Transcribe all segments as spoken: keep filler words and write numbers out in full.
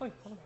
Hoi, hallo.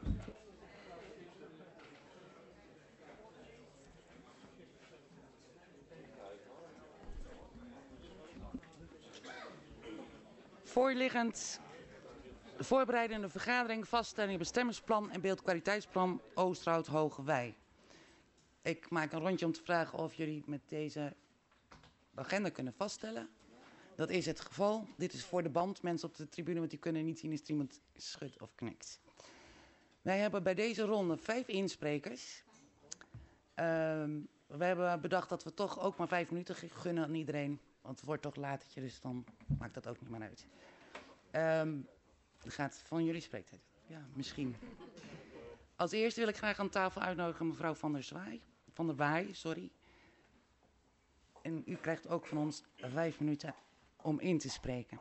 Voorliggend de voorbereidende vergadering, vaststelling bestemmingsplan en beeldkwaliteitsplan Oosterhout-Hogewey. Ik maak een rondje om te vragen of jullie met deze agenda kunnen vaststellen. Dat is het geval. Dit is voor de band. Mensen op de tribune, want die kunnen niet zien als er iemand schudt of knikt. Wij hebben bij deze ronde vijf insprekers. Uh, we hebben bedacht dat we toch ook maar vijf minuten gunnen aan iedereen. Want het wordt toch latertje, dus dan maakt dat ook niet meer uit. Um, gaat van jullie spreektijd. Ja, misschien. Als eerste wil ik graag aan tafel uitnodigen mevrouw Van der Zwaai. Van der Waai, sorry. En u krijgt ook van ons vijf minuten om in te spreken.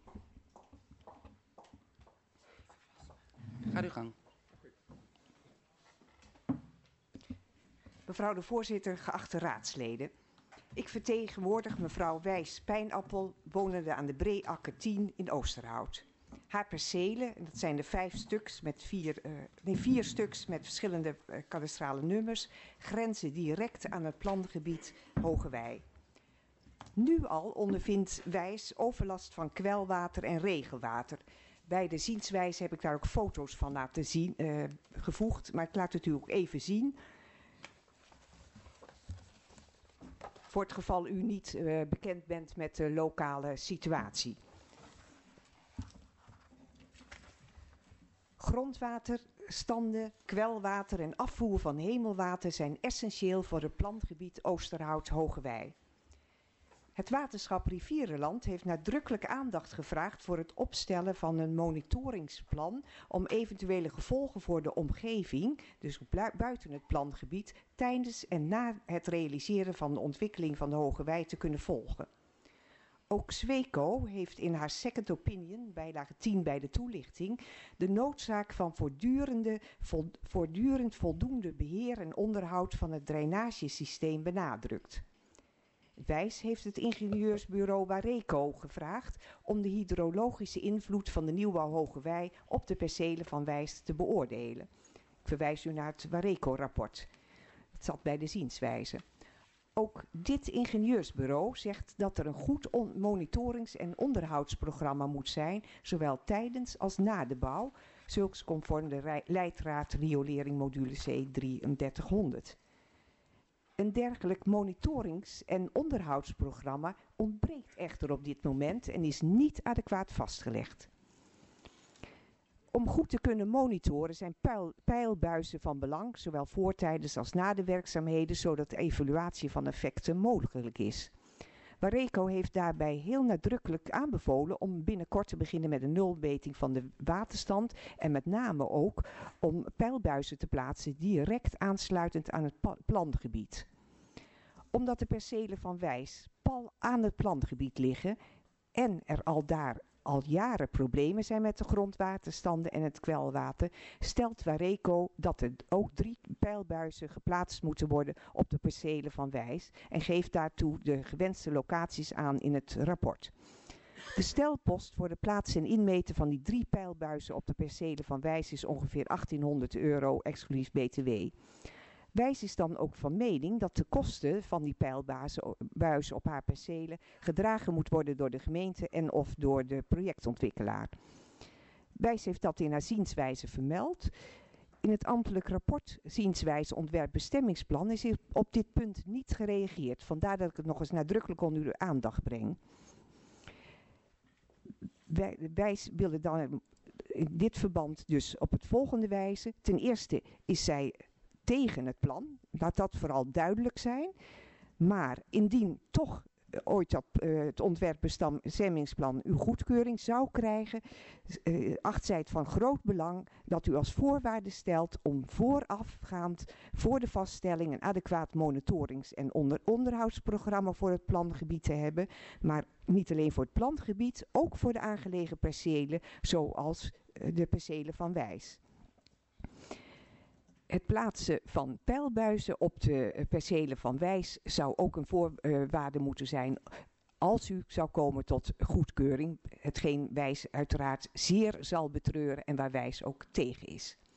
Ga uw gang. Mevrouw de voorzitter, geachte raadsleden. Ik vertegenwoordig mevrouw Wijs Pijnappel, wonende aan de Breeakker tien in Oosterhout. Haar percelen, dat zijn er vijf stuks met vier, uh, nee, vier stuks met verschillende uh, kadastrale nummers, grenzen direct aan het plangebied Hogewey. Nu al ondervindt Wijs overlast van kwelwater en regenwater. Bij de zienswijze heb ik daar ook foto's van laten zien, uh, gevoegd, maar ik laat het u ook even zien. Voor het geval u niet uh, bekend bent met de lokale situatie. Grondwaterstanden, kwelwater en afvoer van hemelwater zijn essentieel voor het plangebied Oosterhout-Hogewey. Het waterschap Rivierenland heeft nadrukkelijk aandacht gevraagd voor het opstellen van een monitoringsplan om eventuele gevolgen voor de omgeving, dus buiten het plangebied, tijdens en na het realiseren van de ontwikkeling van de Hogewey te kunnen volgen. Ook Sweco heeft in haar second opinion, bijlage tien bij de toelichting, de noodzaak van voortdurende, vo, voortdurend voldoende beheer en onderhoud van het drainagesysteem benadrukt. Wijs heeft het ingenieursbureau Wareco gevraagd om de hydrologische invloed van de nieuwbouw Hogewey op de percelen van Wijs te beoordelen. Ik verwijs u naar het Wareco-rapport. Het zat bij de zienswijze. Ook dit ingenieursbureau zegt dat er een goed monitorings- en onderhoudsprogramma moet zijn, zowel tijdens als na de bouw, zulks conform de leidraad riolering module C drieëndertig honderd. Een dergelijk monitorings- en onderhoudsprogramma ontbreekt echter op dit moment en is niet adequaat vastgelegd. Om goed te kunnen monitoren zijn pijl, pijlbuizen van belang, zowel voor, tijdens als na de werkzaamheden, zodat de evaluatie van effecten mogelijk is. Wareco heeft daarbij heel nadrukkelijk aanbevolen om binnenkort te beginnen met een nulmeting van de waterstand en met name ook om pijlbuizen te plaatsen direct aansluitend aan het plangebied. Omdat de percelen van Wijs pal aan het plangebied liggen en er al daar al jaren problemen zijn met de grondwaterstanden en het kwelwater, stelt Wareco dat er ook drie pijlbuizen geplaatst moeten worden op de percelen van Wijs en geeft daartoe de gewenste locaties aan in het rapport. De stelpost voor de plaatsen en inmeten van die drie pijlbuizen op de percelen van Wijs is ongeveer achttienhonderd euro exclusief B T W. Wijs is dan ook van mening dat de kosten van die pijlbuizen op haar percelen gedragen moet worden door de gemeente en of door de projectontwikkelaar. Wijs heeft dat in haar zienswijze vermeld. In het ambtelijk rapport zienswijze ontwerp bestemmingsplan is op dit punt niet gereageerd. Vandaar dat ik het nog eens nadrukkelijk onder uw aandacht breng. Wij, wij willen dan in dit verband dus op het volgende wijze. Ten eerste is zij tegen het plan. Laat dat vooral duidelijk zijn. Maar indien toch uh, ooit dat, uh, het ontwerpbestemmingsplan uw goedkeuring zou krijgen, uh, acht zij het van groot belang dat u als voorwaarde stelt om voorafgaand voor de vaststelling een adequaat monitorings- en onder onderhoudsprogramma voor het plangebied te hebben. Maar niet alleen voor het plangebied, ook voor de aangelegen percelen, zoals uh, de percelen van Wijs. Het plaatsen van pijlbuizen op de percelen van Wijs zou ook een voorwaarde moeten zijn als u zou komen tot goedkeuring, hetgeen Wijs uiteraard zeer zal betreuren en waar Wijs ook tegen is.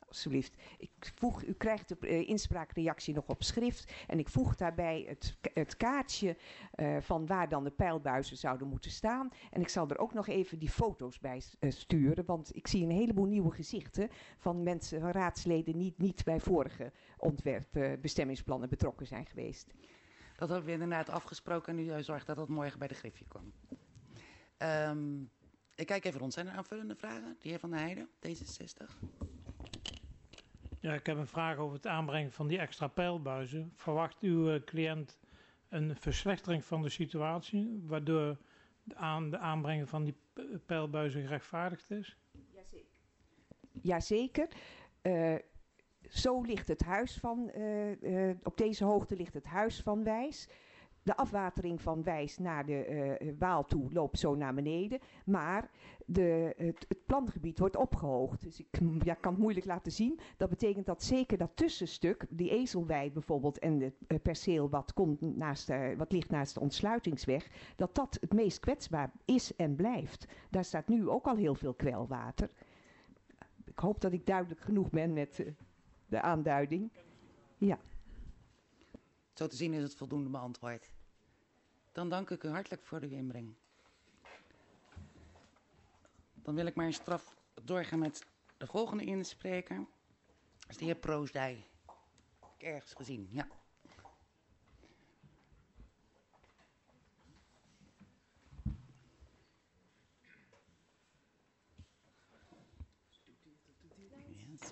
alsjeblieft. Ik voeg, u krijgt de uh, inspraakreactie nog op schrift. En ik voeg daarbij het, het kaartje uh, van waar dan de pijlbuizen zouden moeten staan. En ik zal er ook nog even die foto's bij uh, sturen. Want ik zie een heleboel nieuwe gezichten van mensen, van raadsleden niet, niet bij vorige ontwerpbestemmingsplannen uh, betrokken zijn geweest. Dat hebben we inderdaad afgesproken en u zorgt dat dat morgen bij de griffie komt. Um, ik kijk even rond. Zijn er aanvullende vragen? De heer Van der Heijden, D zesenzestig. Ja, ik heb een vraag over het aanbrengen van die extra pijlbuizen. Verwacht uw uh, cliënt een verslechtering van de situatie, waardoor de, aan, de aanbrenging van die pijlbuizen gerechtvaardigd is? Jazeker. Jazeker. Uh, zo ligt het huis van, uh, uh, op deze hoogte ligt het huis van Wijs. De afwatering van Wijs naar de uh, Waal toe loopt zo naar beneden. Maar de, het, het plangebied wordt opgehoogd. Dus ik ja, kan het moeilijk laten zien. Dat betekent dat zeker dat tussenstuk, die Ezelwei bijvoorbeeld en het uh, perceel wat, komt naast, uh, wat ligt naast de ontsluitingsweg, dat dat het meest kwetsbaar is en blijft. Daar staat nu ook al heel veel kwelwater. Ik hoop dat ik duidelijk genoeg ben met uh, de aanduiding. Ja. Zo te zien is het voldoende beantwoord. Dan dank ik u hartelijk voor uw inbreng. Dan wil ik maar een straf doorgaan met de volgende inspreker. Dat is de heer Proosdij. Heb ik ergens gezien, ja. Yes.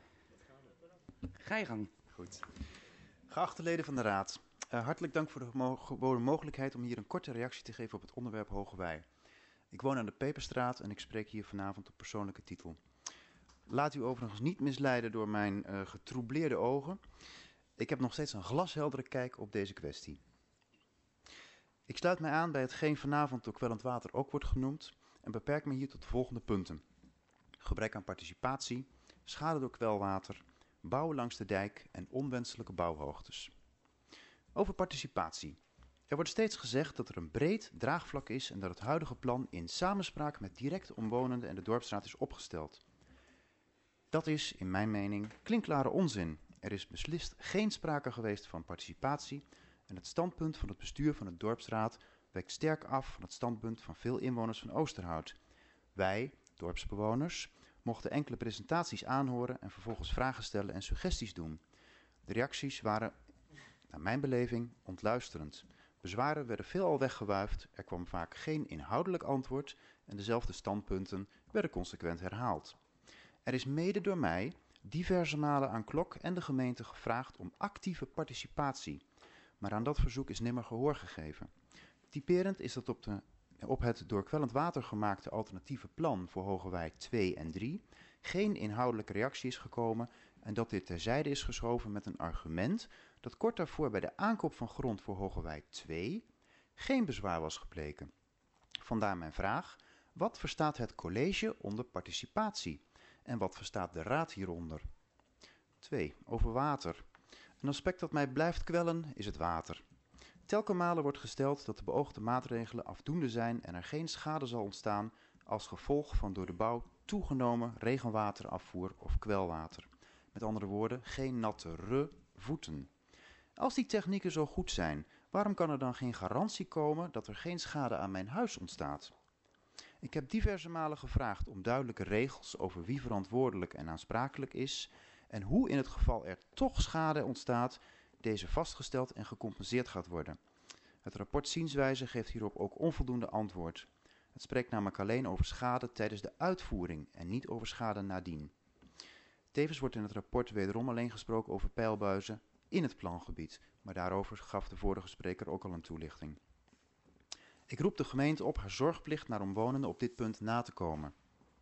Ga je gang. Goed. Geachte leden van de Raad, uh, hartelijk dank voor de mo- geboden mogelijkheid om hier een korte reactie te geven op het onderwerp Hogewei. Ik woon aan de Peperstraat en ik spreek hier vanavond op persoonlijke titel. Laat u overigens niet misleiden door mijn uh, getroubleerde ogen. Ik heb nog steeds een glasheldere kijk op deze kwestie. Ik sluit mij aan bij hetgeen vanavond door kwellend water ook wordt genoemd en beperk me hier tot de volgende punten. Gebrek aan participatie, schade door kwelwater, bouwen langs de dijk en onwenselijke bouwhoogtes. Over participatie. Er wordt steeds gezegd dat er een breed draagvlak is en dat het huidige plan in samenspraak met direct omwonenden en de Dorpsraad is opgesteld. Dat is, in mijn mening, klinkklare onzin. Er is beslist geen sprake geweest van participatie en het standpunt van het bestuur van de Dorpsraad wijkt sterk af van het standpunt van veel inwoners van Oosterhout. Wij, dorpsbewoners, mochten enkele presentaties aanhoren en vervolgens vragen stellen en suggesties doen. De reacties waren, naar mijn beleving, ontluisterend. Bezwaren werden veelal weggewuifd, er kwam vaak geen inhoudelijk antwoord en dezelfde standpunten werden consequent herhaald. Er is mede door mij diverse malen aan Klok en de gemeente gevraagd om actieve participatie, maar aan dat verzoek is nimmer gehoor gegeven. Typerend is dat op de op het door kwellend water gemaakte alternatieve plan voor Hogewei twee en drie geen inhoudelijke reactie is gekomen en dat dit terzijde is geschoven met een argument dat kort daarvoor bij de aankoop van grond voor Hogewei twee geen bezwaar was gebleken. Vandaar mijn vraag, wat verstaat het college onder participatie en wat verstaat de raad hieronder? twee. Over water. Een aspect dat mij blijft kwellen is het water. Telke malen wordt gesteld dat de beoogde maatregelen afdoende zijn en er geen schade zal ontstaan als gevolg van door de bouw toegenomen regenwaterafvoer of kwelwater. Met andere woorden, geen natte voeten. Als die technieken zo goed zijn, waarom kan er dan geen garantie komen dat er geen schade aan mijn huis ontstaat? Ik heb diverse malen gevraagd om duidelijke regels over wie verantwoordelijk en aansprakelijk is en hoe in het geval er toch schade ontstaat, deze vastgesteld en gecompenseerd gaat worden. Het rapport zienswijze geeft hierop ook onvoldoende antwoord. Het spreekt namelijk alleen over schade tijdens de uitvoering en niet over schade nadien. Tevens wordt in het rapport wederom alleen gesproken over pijlbuizen in het plangebied, maar daarover gaf de vorige spreker ook al een toelichting. Ik roep de gemeente op haar zorgplicht naar omwonenden op dit punt na te komen.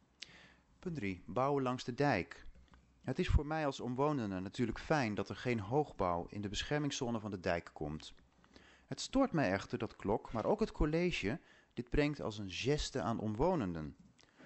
Punt drie. Bouwen langs de dijk. Het is voor mij als omwonende natuurlijk fijn dat er geen hoogbouw in de beschermingszone van de dijk komt. Het stoort mij echter dat Klok, maar ook het college, dit brengt als een geste aan omwonenden.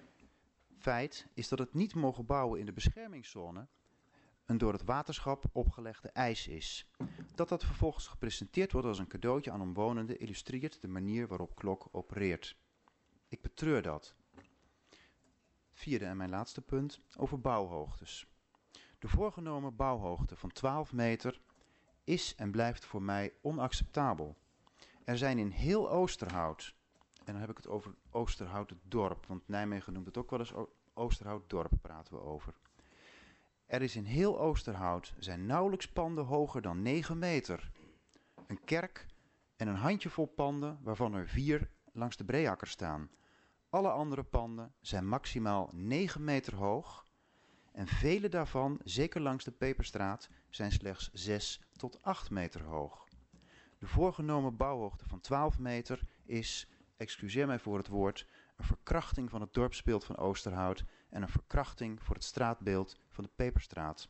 Feit is dat het niet mogen bouwen in de beschermingszone een door het waterschap opgelegde eis is. Dat dat vervolgens gepresenteerd wordt als een cadeautje aan omwonenden illustreert de manier waarop Klok opereert. Ik betreur dat. Vierde en mijn laatste punt over bouwhoogtes. De voorgenomen bouwhoogte van twaalf meter is en blijft voor mij onacceptabel. Er zijn in heel Oosterhout, en dan heb ik het over Oosterhout het dorp, want Nijmegen noemt het ook wel eens o- Oosterhout dorp, praten we over. Er is in heel Oosterhout zijn nauwelijks panden hoger dan negen meter. Een kerk en een handjevol panden, waarvan er vier langs de Breakker staan. Alle andere panden zijn maximaal negen meter hoog en vele daarvan, zeker langs de Peperstraat, zijn slechts zes tot acht meter hoog. De voorgenomen bouwhoogte van twaalf meter is, excuseer mij voor het woord, een verkrachting van het dorpsbeeld van Oosterhout en een verkrachting voor het straatbeeld van de Peperstraat.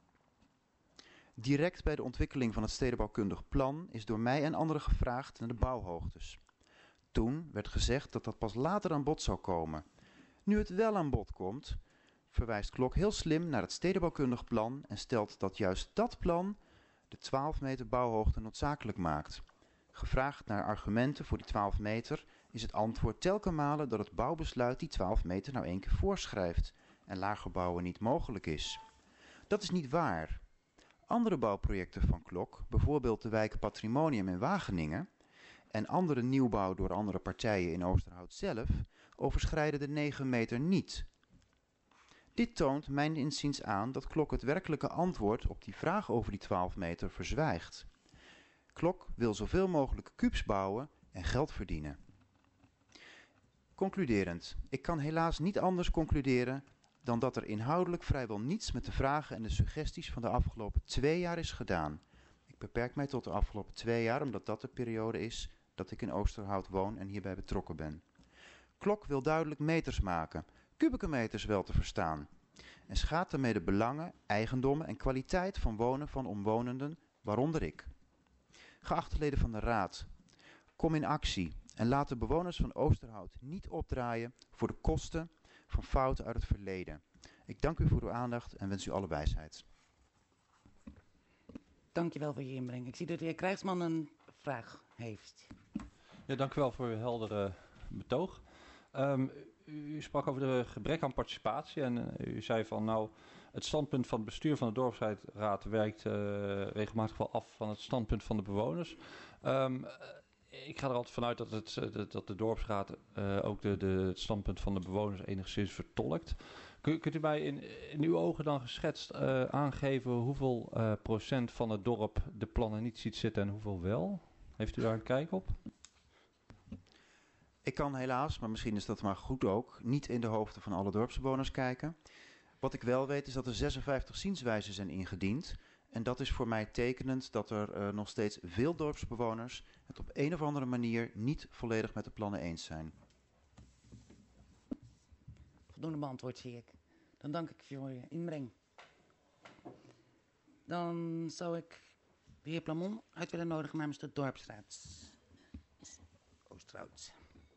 Direct bij de ontwikkeling van het stedenbouwkundig plan is door mij en anderen gevraagd naar de bouwhoogtes. Toen werd gezegd dat dat pas later aan bod zou komen. Nu het wel aan bod komt, verwijst Klok heel slim naar het stedenbouwkundig plan en stelt dat juist dat plan de twaalf meter bouwhoogte noodzakelijk maakt. Gevraagd naar argumenten voor die twaalf meter is het antwoord telkens malen dat het bouwbesluit die twaalf meter nou één keer voorschrijft en lager bouwen niet mogelijk is. Dat is niet waar. Andere bouwprojecten van Klok, bijvoorbeeld de wijk Patrimonium in Wageningen en andere nieuwbouw door andere partijen in Oosterhout zelf, overschrijden de negen meter niet. Dit toont mijn inziens aan dat Klok het werkelijke antwoord op die vraag over die twaalf meter verzwijgt. Klok wil zoveel mogelijk kubus bouwen en geld verdienen. Concluderend, ik kan helaas niet anders concluderen dan dat er inhoudelijk vrijwel niets met de vragen en de suggesties van de afgelopen twee jaar is gedaan. Ik beperk mij tot de afgelopen twee jaar, omdat dat de periode is dat ik in Oosterhout woon en hierbij betrokken ben. Klok wil duidelijk meters maken, kubieke meters wel te verstaan, en schaadt daarmee de belangen, eigendommen en kwaliteit van wonen van omwonenden, waaronder ik. Geachte leden van de Raad, kom in actie en laat de bewoners van Oosterhout niet opdraaien voor de kosten van fouten uit het verleden. Ik dank u voor uw aandacht en wens u alle wijsheid. Dank je wel voor je inbreng. Ik zie dat de heer Krijgsman een vraag heeft. Ja, dank u wel voor uw heldere betoog. Um, u, u sprak over de gebrek aan participatie en uh, u zei van nou, het standpunt van het bestuur van de dorpsraad werkt uh, regelmatig wel af van het standpunt van de bewoners. Um, ik ga er altijd vanuit dat, het, dat de dorpsraad uh, ook de, de, het standpunt van de bewoners enigszins vertolkt. Kun, kunt u mij in, in uw ogen dan geschetst uh, aangeven hoeveel uh, procent van het dorp de plannen niet ziet zitten en hoeveel wel? Heeft u daar een kijk op? Ik kan helaas, maar misschien is dat maar goed ook, niet in de hoofden van alle dorpsbewoners kijken. Wat ik wel weet is dat er zesenvijftig zienswijzen zijn ingediend. En dat is voor mij tekenend dat er uh, nog steeds veel dorpsbewoners het op een of andere manier niet volledig met de plannen eens zijn. Voldoende beantwoord, zie ik. Dan dank ik voor je inbreng. Dan zou ik de heer Plamon uit willen nodigen namens de dorpsraad. Oosterhout.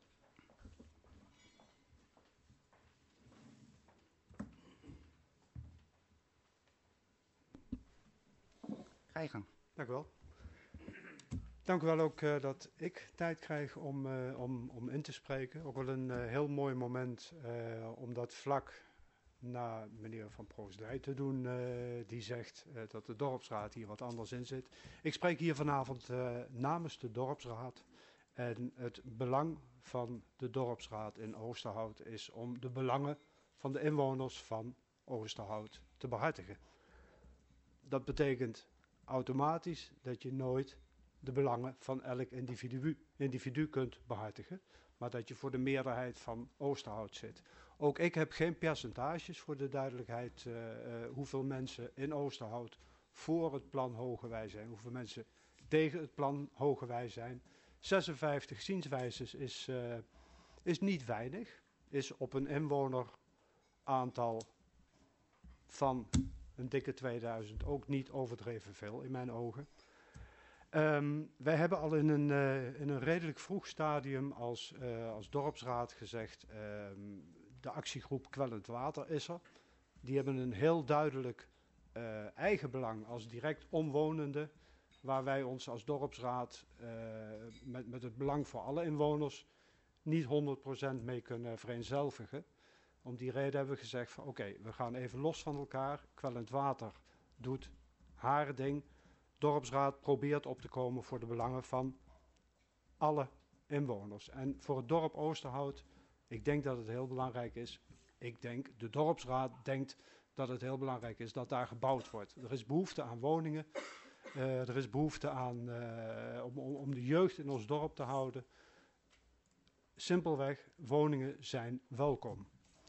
Ga je gang. Dank u wel. Dank u wel ook uh, dat ik tijd krijg om, uh, om, om in te spreken. Ook wel een uh, heel mooi moment uh, om dat vlak naar meneer Van Proosdij te doen. Uh, die zegt uh, dat de dorpsraad hier wat anders in zit. Ik spreek hier vanavond uh, namens de dorpsraad. En het belang van de dorpsraad in Oosterhout is om de belangen van de inwoners van Oosterhout te behartigen. Dat betekent automatisch dat je nooit de belangen van elk individu, individu kunt behartigen, maar dat je voor de meerderheid van Oosterhout zit. Ook ik heb geen percentages voor de duidelijkheid uh, uh, hoeveel mensen in Oosterhout voor het plan Hogewij zijn, hoeveel mensen tegen het plan Hogewij zijn. zesenvijftig zienswijzes is, uh, is niet weinig, is op een inwoneraantal van een dikke tweeduizend ook niet overdreven veel in mijn ogen. Um, wij hebben al in een, uh, in een redelijk vroeg stadium als, uh, als dorpsraad gezegd, um, de actiegroep Kwellend Water is er. Die hebben een heel duidelijk uh, eigen belang als direct omwonende, waar wij ons als dorpsraad uh, met, met het belang voor alle inwoners niet honderd procent mee kunnen vereenzelvigen. Om die reden hebben we gezegd van oké, okay, we gaan even los van elkaar. Kwellend Water doet haar ding. Dorpsraad probeert op te komen voor de belangen van alle inwoners. En voor het dorp Oosterhout, ik denk dat het heel belangrijk is. Ik denk, de dorpsraad denkt dat het heel belangrijk is dat daar gebouwd wordt. Er is behoefte aan woningen. Uh, er is behoefte aan uh, om, om de jeugd in ons dorp te houden. Simpelweg, woningen zijn welkom.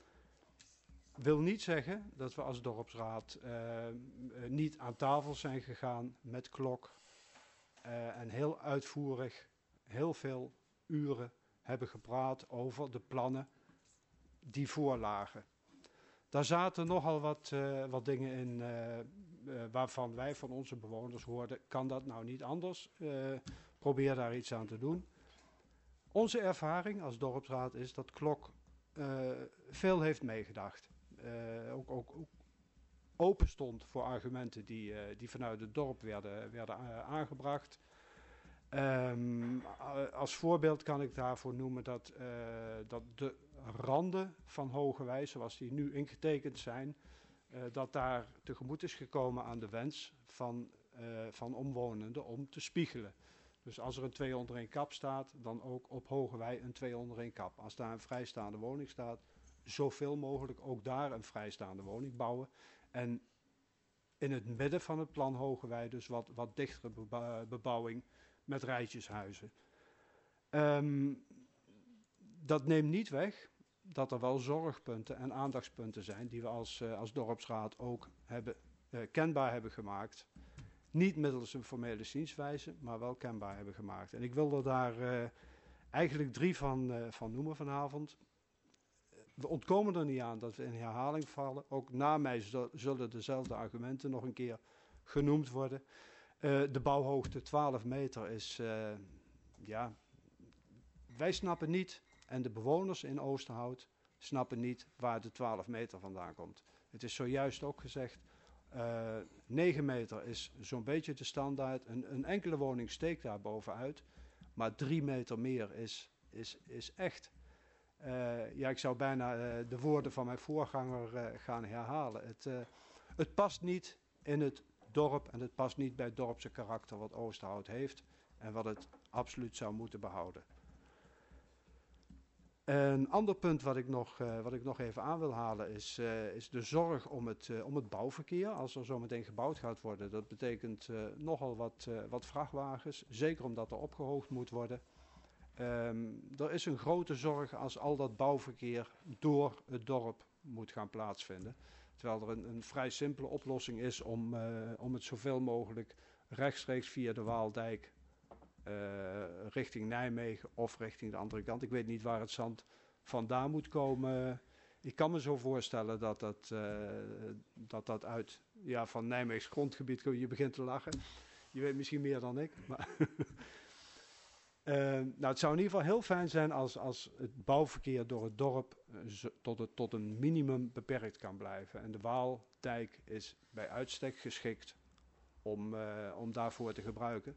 Wil niet zeggen dat we als dorpsraad uh, niet aan tafel zijn gegaan met klok uh, en heel uitvoerig, heel veel uren hebben gepraat over de plannen die voorlagen. Daar zaten nogal wat, uh, wat dingen in uh, uh, waarvan wij van onze bewoners hoorden, kan dat nou niet anders? Uh, probeer daar iets aan te doen. Onze ervaring als dorpsraad is dat Klok uh, veel heeft meegedacht. Uh, ook, ook, ook open stond voor argumenten die, uh, die vanuit het dorp werden, werden uh, aangebracht. Um, uh, als voorbeeld kan ik daarvoor noemen dat, uh, dat de randen van Hogewij, zoals die nu ingetekend zijn, uh, dat daar tegemoet is gekomen aan de wens van, uh, van omwonenden om te spiegelen. Dus als er een twee onder één kap staat, dan ook op Hogewij een twee onder één kap. Als daar een vrijstaande woning staat, zoveel mogelijk ook daar een vrijstaande woning bouwen. En in het midden van het plan Hogewij dus wat, wat dichtere beba- bebouwing met rijtjeshuizen. Um, dat neemt niet weg dat er wel zorgpunten en aandachtspunten zijn die we als, uh, als dorpsraad ook hebben, uh, kenbaar hebben gemaakt. Niet middels een formele zienswijze, maar wel kenbaar hebben gemaakt. En ik wil er daar uh, eigenlijk drie van, uh, van noemen vanavond. We ontkomen er niet aan dat we in herhaling vallen. Ook na mij zullen dezelfde argumenten nog een keer genoemd worden. Uh, de bouwhoogte twaalf meter is, uh, ja, wij snappen niet, en de bewoners in Oosterhout snappen niet waar de twaalf meter vandaan komt. Het is zojuist ook gezegd, uh, negen meter is zo'n beetje de standaard. Een, een enkele woning steekt daar bovenuit, maar drie meter meer is, is, is echt. Uh, ja, ik zou bijna uh, de woorden van mijn voorganger uh, gaan herhalen. Het, uh, het past niet in het dorp en het past niet bij het dorpse karakter wat Oosterhout heeft en wat het absoluut zou moeten behouden. Een ander punt wat ik nog, uh, wat ik nog even aan wil halen is, uh, is de zorg om het, uh, om het bouwverkeer. Als er zo meteen gebouwd gaat worden, dat betekent uh, nogal wat, uh, wat vrachtwagens, zeker omdat er opgehoogd moet worden. Um, er is een grote zorg als al dat bouwverkeer door het dorp moet gaan plaatsvinden. Terwijl er een, een vrij simpele oplossing is om, uh, om het zoveel mogelijk rechtstreeks via de Waaldijk uh, richting Nijmegen of richting de andere kant. Ik weet niet waar het zand vandaan moet komen. Ik kan me zo voorstellen dat dat, uh, dat, dat uit ja, van Nijmeegs grondgebied, je begint te lachen. Je weet misschien meer dan ik, maar... Uh, nou, het zou in ieder geval heel fijn zijn als, als het bouwverkeer door het dorp uh, z- tot, het, tot een minimum beperkt kan blijven. En de Waaldijk is bij uitstek geschikt om, uh, om daarvoor te gebruiken.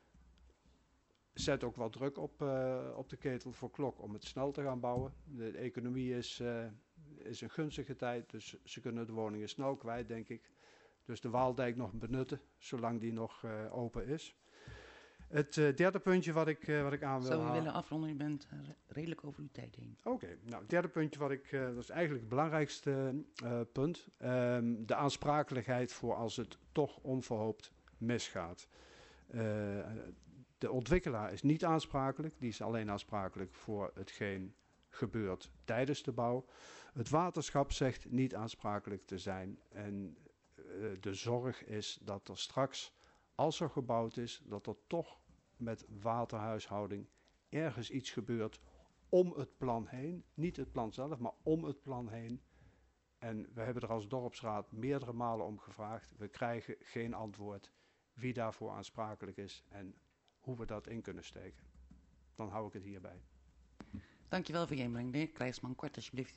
Zet ook wat druk op, uh, op de ketel voor Klok om het snel te gaan bouwen. De economie is, uh, is een gunstige tijd, dus ze kunnen de woningen snel kwijt, denk ik. Dus de Waaldijk nog benutten, zolang die nog uh, open is. Het uh, derde puntje wat ik, uh, wat ik aan wil Zou u halen... willen afronden? U bent uh, redelijk over uw tijd heen. Oké, okay, nou het derde puntje wat ik... Uh, dat is eigenlijk het belangrijkste uh, punt. Um, de aansprakelijkheid voor als het toch onverhoopt misgaat. Uh, de ontwikkelaar is niet aansprakelijk. Die is alleen aansprakelijk voor hetgeen gebeurt tijdens de bouw. Het waterschap zegt niet aansprakelijk te zijn. En uh, de zorg is dat er straks... Als er gebouwd is, dat er toch met waterhuishouding ergens iets gebeurt om het plan heen. Niet het plan zelf, maar om het plan heen. En we hebben er als dorpsraad meerdere malen om gevraagd. We krijgen geen antwoord wie daarvoor aansprakelijk is en hoe we dat in kunnen steken. Dan hou ik het hierbij. Dankjewel voor je inbreng. De heer Krijsman, kort alsjeblieft.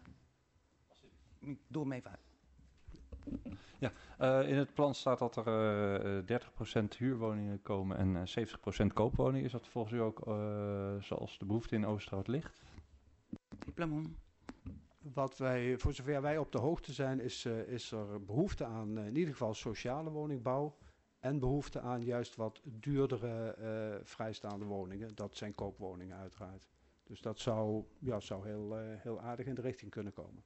Doe hem even uit. Ja, uh, in het plan staat dat er uh, dertig procent huurwoningen komen en uh, zeventig procent koopwoningen. Is dat volgens u ook uh, zoals de behoefte in Oosterhout ligt? Diplomon. wat wij, voor zover wij op de hoogte zijn, is, uh, is er behoefte aan uh, in ieder geval sociale woningbouw. En behoefte aan juist wat duurdere uh, vrijstaande woningen. Dat zijn koopwoningen uiteraard. Dus dat zou, ja, zou heel, uh, heel aardig in de richting kunnen komen.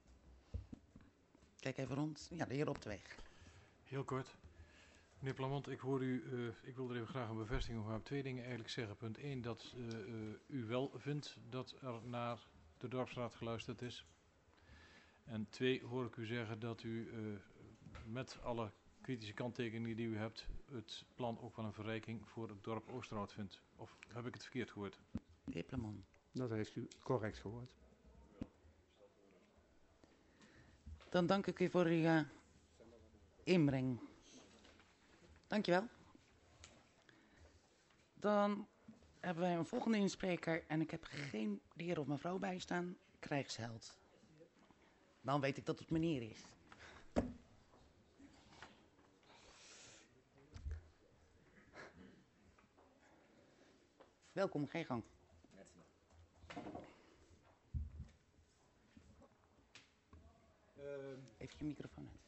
Kijk even rond. Ja, de heer Op de Weg. Heel kort. Meneer Plamont, ik hoor u, uh, ik wil er even graag een bevestiging over twee dingen eigenlijk zeggen. Punt één, dat uh, uh, u wel vindt dat er naar de Dorpsraad geluisterd is. En twee, hoor ik u zeggen dat u uh, met alle kritische kanttekeningen die u hebt, het plan ook wel een verrijking voor het dorp Oosterhout vindt. Of heb ik het verkeerd gehoord? De heer Plamont. Dat heeft u correct gehoord. Dan dank ik u voor uw uh, inbreng. Dankjewel. Dan hebben wij een volgende inspreker en ik heb geen de heer of mevrouw bij staan. Krijgsheld. Dan weet ik dat het meneer is. Welkom, ga je gang. Even je microfoon uit.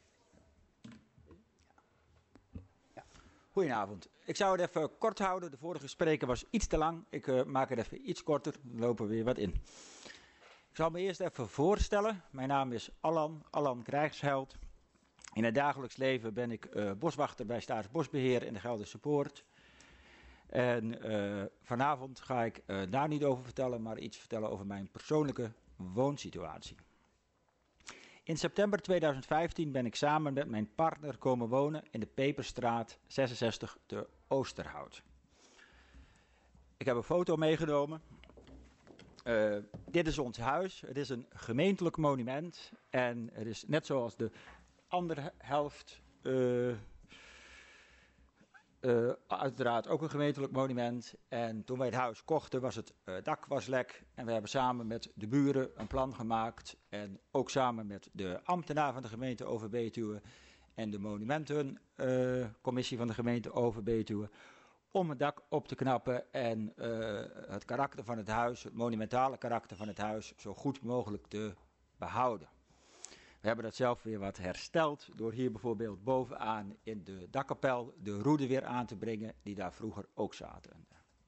Goedenavond. Ik zou het even kort houden. De vorige spreker was iets te lang. Ik uh, maak het even iets korter. Dan lopen we weer wat in. Ik zal me eerst even voorstellen. Mijn naam is Allan, Allan Krijgsheld. In het dagelijks leven ben ik uh, boswachter bij Staatsbosbeheer in de Gelderse Poort. En uh, vanavond ga ik uh, daar niet over vertellen, maar iets vertellen over mijn persoonlijke woonsituatie. In september tweeduizend vijftien ben ik samen met mijn partner komen wonen in de Peperstraat zesenzestig te Oosterhout. Ik heb een foto meegenomen. Uh, dit is ons huis. Het is een gemeentelijk monument. En het is net zoals de andere helft uh, uh, uiteraard ook een gemeentelijk monument. En toen wij het huis kochten was het uh, dak was lek. En we hebben samen met de buren een plan gemaakt. En ook samen met de ambtenaar van de gemeente Overbetuwe en de monumentencommissie uh, van de gemeente Overbetuwe. Om het dak op te knappen en uh, het karakter van het huis, het monumentale karakter van het huis, zo goed mogelijk te behouden. We hebben dat zelf weer wat hersteld door hier bijvoorbeeld bovenaan in de dakkapel de roeden weer aan te brengen die daar vroeger ook zaten.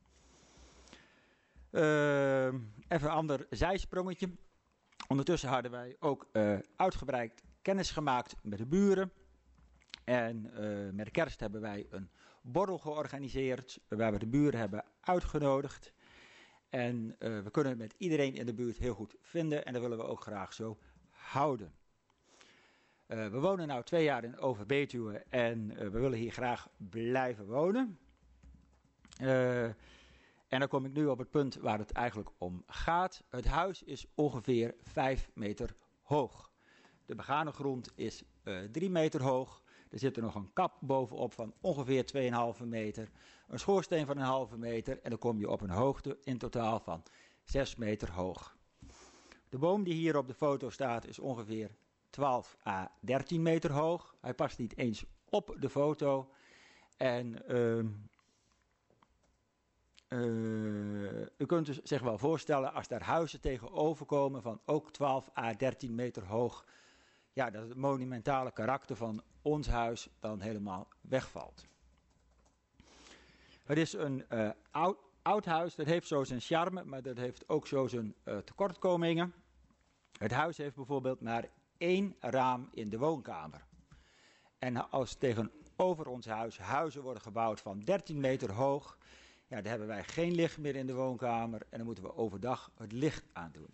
Uh, even een ander zijsprongetje. Ondertussen hadden wij ook uh, uitgebreid kennis gemaakt met de buren. En uh, met de kerst hebben wij een borrel georganiseerd waar we de buren hebben uitgenodigd. En uh, we kunnen het met iedereen in de buurt heel goed vinden en dat willen we ook graag zo houden. Uh, we wonen nu twee jaar in Overbetuwe en uh, we willen hier graag blijven wonen. Uh, en dan kom ik nu op het punt waar het eigenlijk om gaat. Het huis is ongeveer vijf meter hoog. De begane grond is uh, drie meter hoog. Er zit er nog een kap bovenop van ongeveer twee komma vijf meter. Een schoorsteen van een halve meter. En dan kom je op een hoogte in totaal van zes meter hoog. De boom die hier op de foto staat is ongeveer twaalf à dertien meter hoog. Hij past niet eens op de foto. En uh, uh, u kunt dus zich wel voorstellen als daar huizen tegenover komen van ook twaalf à dertien meter hoog. Ja, dat het monumentale karakter van ons huis dan helemaal wegvalt. Het is een uh, oud, oud huis, dat heeft zo zijn charme, maar dat heeft ook zo zijn uh, tekortkomingen. Het huis heeft bijvoorbeeld maar één raam in de woonkamer. En als tegenover ons huis huizen worden gebouwd van dertien meter hoog, ja, dan hebben wij geen licht meer in de woonkamer en dan moeten we overdag het licht aandoen.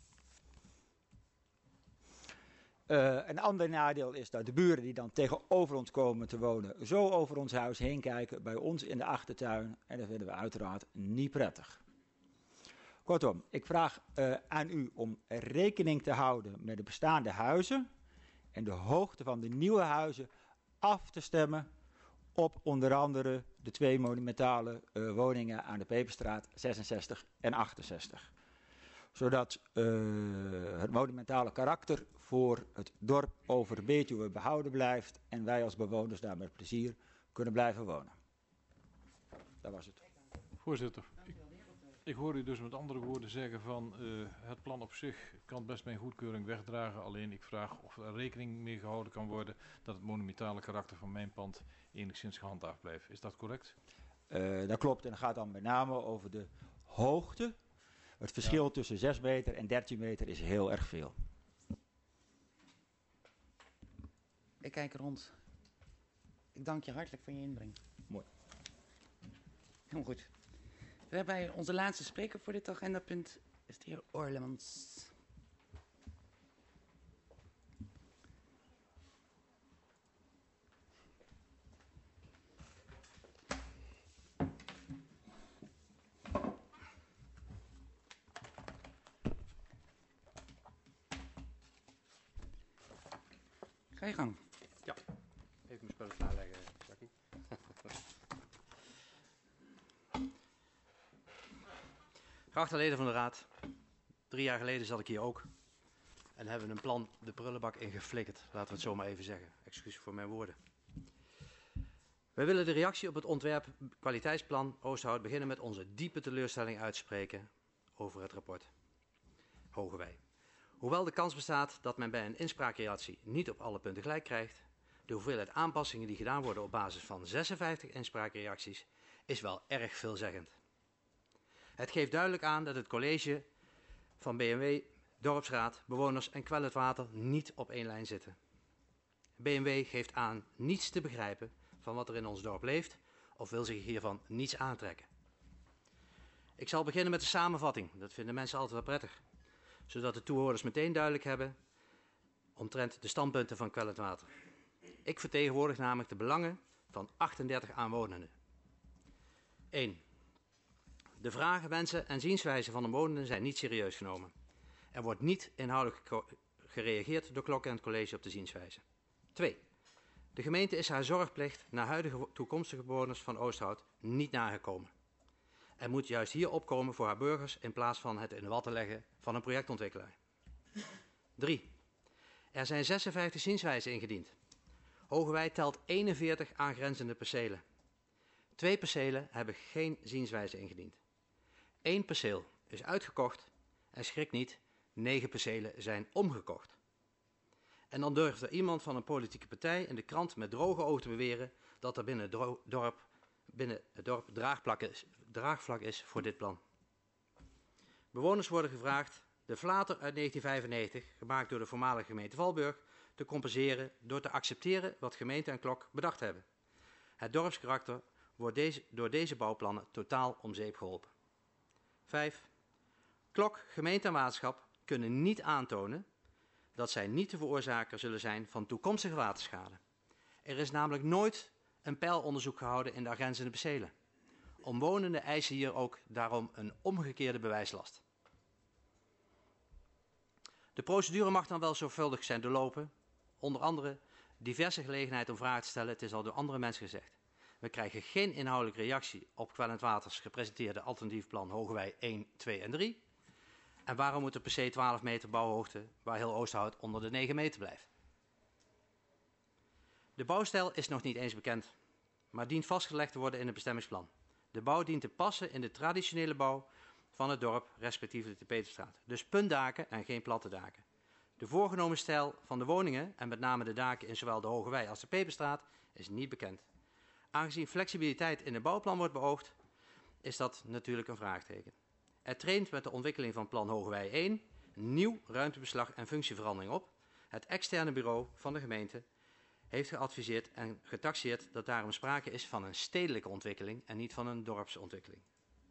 Uh, een ander nadeel is dat de buren die dan tegenover ons komen te wonen zo over ons huis heen kijken bij ons in de achtertuin en dat vinden we uiteraard niet prettig. Kortom, ik vraag uh, aan u om rekening te houden met de bestaande huizen en de hoogte van de nieuwe huizen af te stemmen op onder andere de twee monumentale uh, woningen aan de Peperstraat zesenzestig en achtenzestig. Zodat uh, het monumentale karakter voor het dorp Overbetuwe behouden blijft en wij als bewoners daar met plezier kunnen blijven wonen. Dat was het. Voorzitter, ik, Ik hoor u dus met andere woorden zeggen van uh, het plan op zich kan best mijn goedkeuring wegdragen. Alleen ik vraag of er rekening mee gehouden kan worden dat het monumentale karakter van mijn pand enigszins gehandhaafd blijft. Is dat correct? Uh, dat klopt en dat gaat dan met name over de hoogte. Het verschil ja. tussen zes meter en dertien meter is heel erg veel. Ik kijk rond. Ik dank je hartelijk voor je inbreng. Mooi. Heel goed. We hebben onze laatste spreker voor dit agendapunt, is de heer Orlemans. Ga je gang. Ja, even mijn spullen klaarleggen, Jackie. Geachte leden van de Raad, drie jaar geleden zat ik hier ook en hebben we een plan de prullenbak ingeflikkerd, laten we het zo maar even zeggen. Excuus voor mijn woorden. Wij willen de reactie op het ontwerp kwaliteitsplan Oosterhout beginnen met onze diepe teleurstelling uitspreken over het rapport Hogewey. Hoewel de kans bestaat dat men bij een inspraakreactie niet op alle punten gelijk krijgt, de hoeveelheid aanpassingen die gedaan worden op basis van zesenvijftig inspraakreacties is wel erg veelzeggend. Het geeft duidelijk aan dat het college van B M W, dorpsraad, bewoners en Kwellend Water niet op één lijn zitten. B M W geeft aan niets te begrijpen van wat er in ons dorp leeft of wil zich hiervan niets aantrekken. Ik zal beginnen met de samenvatting, dat vinden mensen altijd wel prettig, zodat de toehoorders meteen duidelijk hebben omtrent de standpunten van Kwellend Water. Ik vertegenwoordig namelijk de belangen van achtendertig aanwonenden. één. De vragen, wensen en zienswijzen van de omwonenden zijn niet serieus genomen. Er wordt niet inhoudelijk gereageerd door Klok en het college op de zienswijze. twee. De gemeente is haar zorgplicht naar huidige toekomstige bewoners van Oosterhout niet nagekomen. Er moet juist hier opkomen voor haar burgers in plaats van het in de watten leggen van een projectontwikkelaar. drie. Er zijn zesenvijftig zienswijzen ingediend. Hogewey telt eenenveertig aangrenzende percelen. Twee percelen hebben geen zienswijze ingediend. Eén perceel is uitgekocht en schrik niet, negen percelen zijn omgekocht. En dan durft er iemand van een politieke partij in de krant met droge ogen te beweren dat er binnen het dorp, binnen het dorp draagvlak is, draagvlak is voor dit plan. Bewoners worden gevraagd de flater uit negentien vijfennegentig, gemaakt door de voormalige gemeente Valburg, te compenseren door te accepteren wat gemeente en Klok bedacht hebben. Het dorpskarakter wordt deze, door deze bouwplannen totaal om zeep geholpen. vijf. Klok, gemeente en waterschap kunnen niet aantonen dat zij niet de veroorzaker zullen zijn van toekomstige waterschade. Er is namelijk nooit een peilonderzoek gehouden in de aangrenzende percelen. Omwonenden eisen hier ook daarom een omgekeerde bewijslast. De procedure mag dan wel zorgvuldig zijn doorlopen, onder andere diverse gelegenheid om vragen te stellen, het is al door andere mensen gezegd. We krijgen geen inhoudelijke reactie op Kwellend Waters gepresenteerde alternatief plan Hogewey één, twee en drie. En waarom moet er per se twaalf meter bouwhoogte, waar heel Oosterhout onder de negen meter blijft? De bouwstijl is nog niet eens bekend, maar dient vastgelegd te worden in het bestemmingsplan. De bouw dient te passen in de traditionele bouw van het dorp, respectievelijk de Peterstraat. Dus puntdaken en geen platte daken. De voorgenomen stijl van de woningen, en met name de daken in zowel de Hogewey als de Peperstraat, is niet bekend. Aangezien flexibiliteit in het bouwplan wordt beoogd, is dat natuurlijk een vraagteken. Er treedt met de ontwikkeling van plan Hogewey één nieuw ruimtebeslag en functieverandering op. Het externe bureau van de gemeente heeft geadviseerd en getaxeerd dat daarom sprake is van een stedelijke ontwikkeling en niet van een dorpsontwikkeling.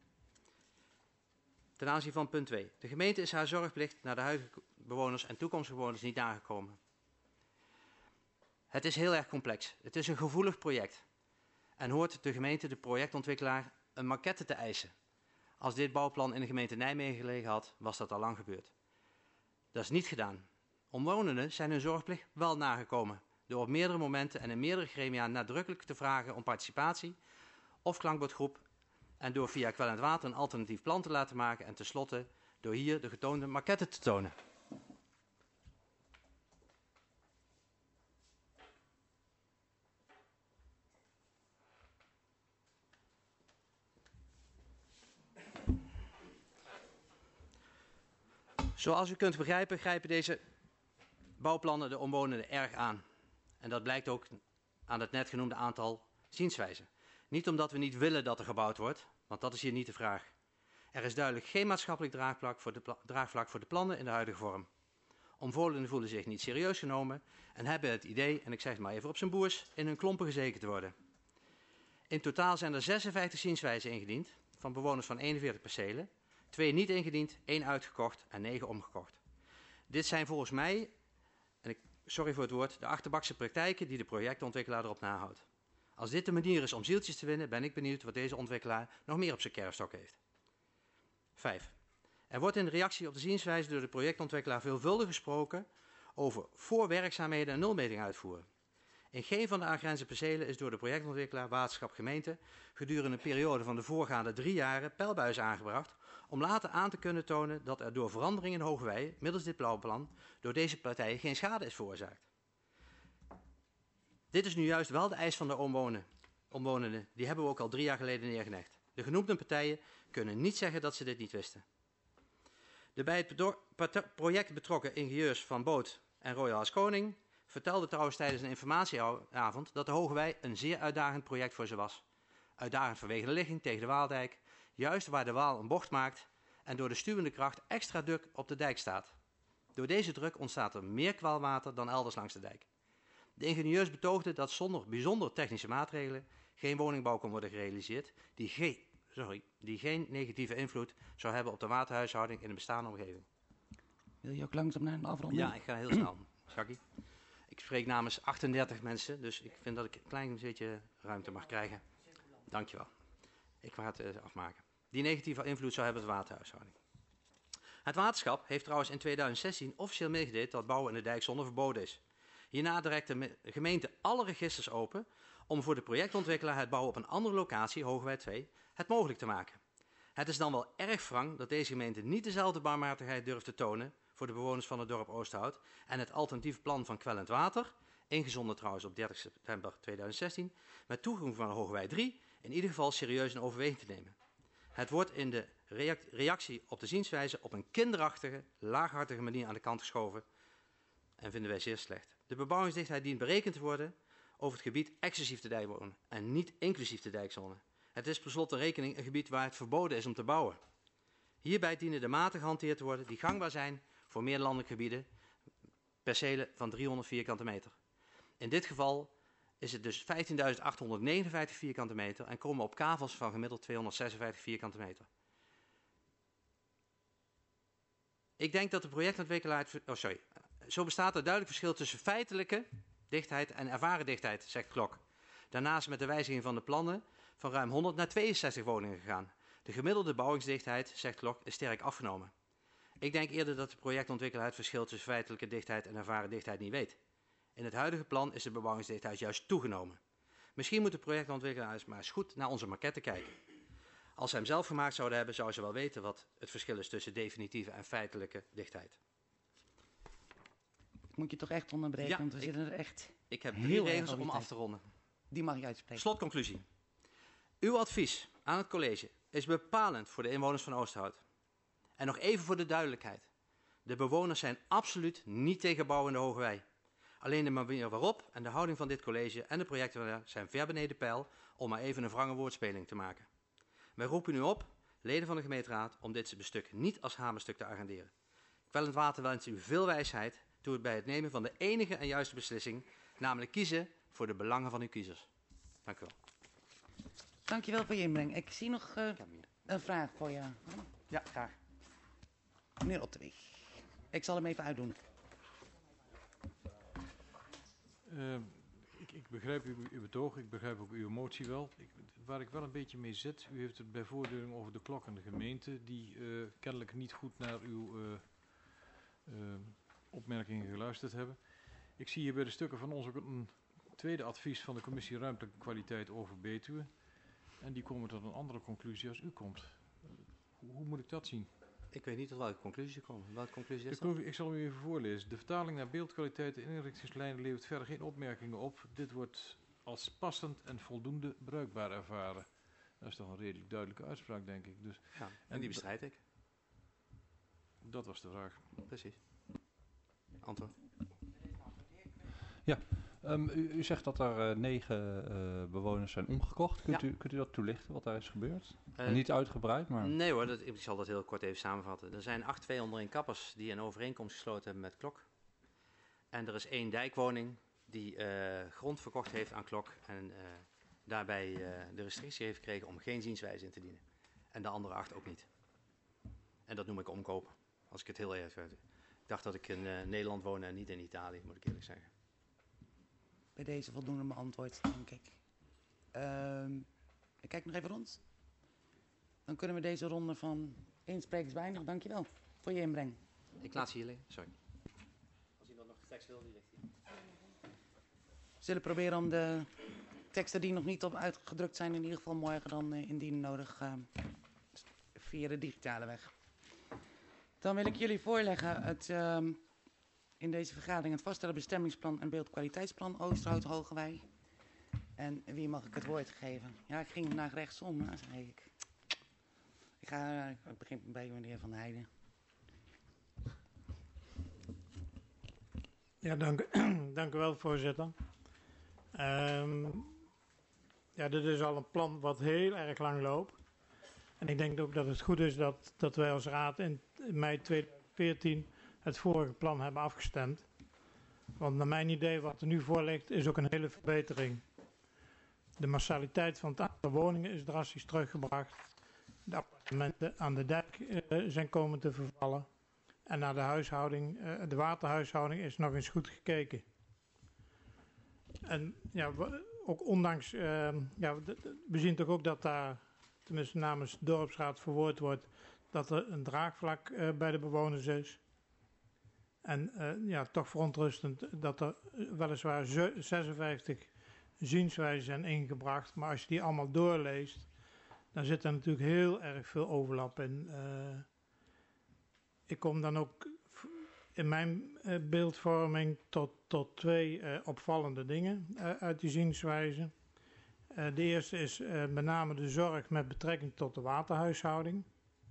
Ten aanzien van punt twee. De gemeente is haar zorgplicht naar de huidige bewoners en toekomstige bewoners niet nagekomen. Het is heel erg complex. Het is een gevoelig project. En hoort de gemeente de projectontwikkelaar een maquette te eisen. Als dit bouwplan in de gemeente Nijmegen gelegen had, was dat al lang gebeurd. Dat is niet gedaan. Omwonenden zijn hun zorgplicht wel nagekomen, door op meerdere momenten en in meerdere gremia nadrukkelijk te vragen om participatie of klankbordgroep en door via Kwellend Water een alternatief plan te laten maken en tenslotte door hier de getoonde maquette te tonen. Zoals u kunt begrijpen, grijpen deze bouwplannen de omwonenden erg aan. En dat blijkt ook aan het net genoemde aantal zienswijzen. Niet omdat we niet willen dat er gebouwd wordt, want dat is hier niet de vraag. Er is duidelijk geen maatschappelijk draagvlak voor de, draagvlak voor de plannen in de huidige vorm. Omwonenden voelen zich niet serieus genomen en hebben het idee, en ik zeg het maar even op zijn boers, in hun klompen gezeken te worden. In totaal zijn er zesenvijftig zienswijzen ingediend, van bewoners van eenenveertig percelen. Twee niet ingediend, één uitgekocht en negen omgekocht. Dit zijn volgens mij, en ik sorry voor het woord, de achterbakse praktijken die de projectontwikkelaar erop nahoudt. Als dit de manier is om zieltjes te winnen, ben ik benieuwd wat deze ontwikkelaar nog meer op zijn kerfstok heeft. Vijf. Er wordt in de reactie op de zienswijze door de projectontwikkelaar veelvuldig gesproken over voorwerkzaamheden en nulmeting uitvoeren. In geen van de aangrenzende percelen is door de projectontwikkelaar, waterschap, gemeente gedurende een periode van de voorgaande drie jaren pijlbuizen aangebracht om later aan te kunnen tonen dat er door veranderingen in Hoogewij, middels dit blauwplan, door deze partijen geen schade is veroorzaakt. Dit is nu juist wel de eis van de omwonen, omwonenden. Die hebben we ook al drie jaar geleden neergelegd. De genoemde partijen kunnen niet zeggen dat ze dit niet wisten. De bij het project betrokken ingenieurs van Boot en Royal Haskoning vertelden trouwens tijdens een informatieavond dat de Hoogewij een zeer uitdagend project voor ze was. Uitdagend vanwege de ligging tegen de Waaldijk, juist waar de Waal een bocht maakt en door de stuwende kracht extra druk op de dijk staat. Door deze druk ontstaat er meer kwalwater dan elders langs de dijk. De ingenieurs betoogden dat zonder bijzonder technische maatregelen geen woningbouw kon worden gerealiseerd die, ge sorry, die geen negatieve invloed zou hebben op de waterhuishouding in de bestaande omgeving. Wil je ook langzaam naar een afronding? Ja, ik ga heel snel. Jackie. Ik spreek namens achtendertig mensen, dus ik vind dat ik een klein beetje ruimte mag krijgen. Dankjewel. Ik ga het uh, afmaken. Die negatieve invloed zou hebben op de waterhuishouding. Het waterschap heeft trouwens in tweeduizend zestien officieel meegedeeld dat bouwen in de dijk zonder verboden is. Hierna direct de gemeente alle registers open om voor de projectontwikkelaar het bouwen op een andere locatie, Hoogewij twee, het mogelijk te maken. Het is dan wel erg wrang dat deze gemeente niet dezelfde barmhartigheid durft te tonen voor de bewoners van het dorp Oosterhout en het alternatief plan van kwellend water, ingezonden trouwens op dertig september tweeduizend zestien, met toevoeging van Hoogewij drie, in ieder geval serieus in overweging te nemen. Het wordt in de reactie op de zienswijze op een kinderachtige, laaghartige manier aan de kant geschoven en vinden wij zeer slecht. De bebouwingsdichtheid dient berekend te worden over het gebied exclusief de dijk wonen en niet inclusief de dijkzone. Het is per slot van rekening een gebied waar het verboden is om te bouwen. Hierbij dienen de maten gehanteerd te worden die gangbaar zijn voor meer landelijke gebieden, percelen van driehonderd vierkante meter. In dit geval is het dus vijftienduizend achthonderdnegenenvijftig vierkante meter en komen we op kavels van gemiddeld tweehonderdzesenvijftig vierkante meter. Ik denk dat de projectontwikkelaar... Oh, sorry. Zo bestaat er duidelijk verschil tussen feitelijke dichtheid en ervaren dichtheid, zegt Klok. Daarnaast met de wijziging van de plannen van ruim honderd naar tweeënzestig woningen gegaan. De gemiddelde bouwingsdichtheid, zegt Klok, is sterk afgenomen. Ik denk eerder dat de projectontwikkelaar het verschil tussen feitelijke dichtheid en ervaren dichtheid niet weet. In het huidige plan is de bebouwingsdichtheid juist toegenomen. Misschien moet de projectontwikkelaar maar eens goed naar onze maquette kijken. Als ze hem zelf gemaakt zouden hebben, zouden ze wel weten wat het verschil is tussen definitieve en feitelijke dichtheid. Ik moet je toch echt onderbreken, Ja, want we ik- zitten er echt... Ik heb Heel drie erg regels over om die af tijd. te ronden. Die mag je uitspreken. Slotconclusie. Uw advies aan het college is bepalend voor de inwoners van Oosterhout. En nog even voor de duidelijkheid. De bewoners zijn absoluut niet tegen bouwen in de Hoogewij. Alleen de manier waarop en de houding van dit college en de projecten zijn ver beneden peil om maar even een wrange woordspeling te maken. Wij roepen u op, leden van de gemeenteraad, om dit bestuk niet als hamerstuk te agenderen. Kwellend Water wens u veel wijsheid toe het bij het nemen van de enige en juiste beslissing, namelijk kiezen voor de belangen van uw kiezers. Dank u wel. Dankjewel voor je inbreng. Ik zie nog uh, een vraag voor je. Ja, graag. Meneer Otterweg. Ik zal hem even uitdoen. Uh, ik, ik begrijp uw, uw betoog, ik begrijp ook uw emotie wel. Ik, waar ik wel een beetje mee zit, u heeft het bij voortduring over de klok en de gemeente, die uh, kennelijk niet goed naar uw uh, uh, opmerkingen geluisterd hebben. Ik zie hier bij de stukken van ons ook een tweede advies van de commissie Ruimtelijke Kwaliteit over Betuwe. En die komen tot een andere conclusie als u komt. Uh, hoe, hoe moet ik dat zien? Ik weet niet tot welke conclusie komen. Welke conclusie is De dat? conclusie, ik zal u even voorlezen. De vertaling naar beeldkwaliteit en inrichtingslijnen levert verder geen opmerkingen op. Dit wordt als passend en voldoende bruikbaar ervaren. Dat is toch een redelijk duidelijke uitspraak, denk ik. Dus, Ja, en die bestrijd ik. Dat was de vraag. Precies. Antwoord. Ja, um, u, u zegt dat er uh, negen uh, bewoners zijn omgekocht. Kunt, Ja. u, kunt u dat toelichten, wat daar is gebeurd? Uh, En niet uitgebreid, maar... Nee hoor, dat, ik zal dat heel kort even samenvatten. Er zijn acht tweehonderdéén kappers die een overeenkomst gesloten hebben met Klok. En er is één dijkwoning die uh, grond verkocht heeft aan Klok en uh, daarbij uh, de restrictie heeft gekregen om geen zienswijze in te dienen. En de andere acht ook niet. En dat noem ik omkoop, als ik het heel erg weet. Ik dacht dat ik in uh, Nederland woon en niet in Italië, moet ik eerlijk zeggen. Bij deze voldoende beantwoord, denk ik. Um, ik kijk nog even rond. Dan kunnen we deze ronde van één sprekers beëindigen. Dankjewel voor je inbreng. Ik laat ze hier liggen, sorry. Als iemand nog tekst wil, die ligt hier. We zullen proberen om de teksten die nog niet op uitgedrukt zijn, in ieder geval morgen dan uh, indien nodig uh, via de digitale weg. Dan wil ik jullie voorleggen het, uh, in deze vergadering het vaststellen bestemmingsplan en beeldkwaliteitsplan Oosterhout-Hogewey. En wie mag ik het woord geven? Ja, ik ging vandaag rechtsom, maar zei ik. Ik, ga, uh, ik begin bij meneer Van Heijden. Ja, dank, dank u wel, voorzitter. Um, ja, dit is al een plan wat heel erg lang loopt. En ik denk ook dat het goed is dat, dat wij als raad in mei tweeduizend veertien het vorige plan hebben afgestemd. Want naar mijn idee, wat er nu voor ligt, is ook een hele verbetering. De massaliteit van het aantal woningen is drastisch teruggebracht. De appartementen aan de dijk uh, zijn komen te vervallen. En naar de huishouding, uh, de waterhuishouding is nog eens goed gekeken. En ja, we, ook ondanks, uh, ja, we zien toch ook dat daar, tenminste namens de dorpsraad verwoord wordt, dat er een draagvlak uh, bij de bewoners is. En uh, ja, toch verontrustend dat er weliswaar zesenvijftig zienswijzen zijn ingebracht. Maar als je die allemaal doorleest, dan zit er natuurlijk heel erg veel overlap in. Uh, ik kom dan ook in mijn uh, beeldvorming tot, tot twee uh, opvallende dingen uh, uit die zienswijzen. Uh, de eerste is uh, met name de zorg met betrekking tot de waterhuishouding.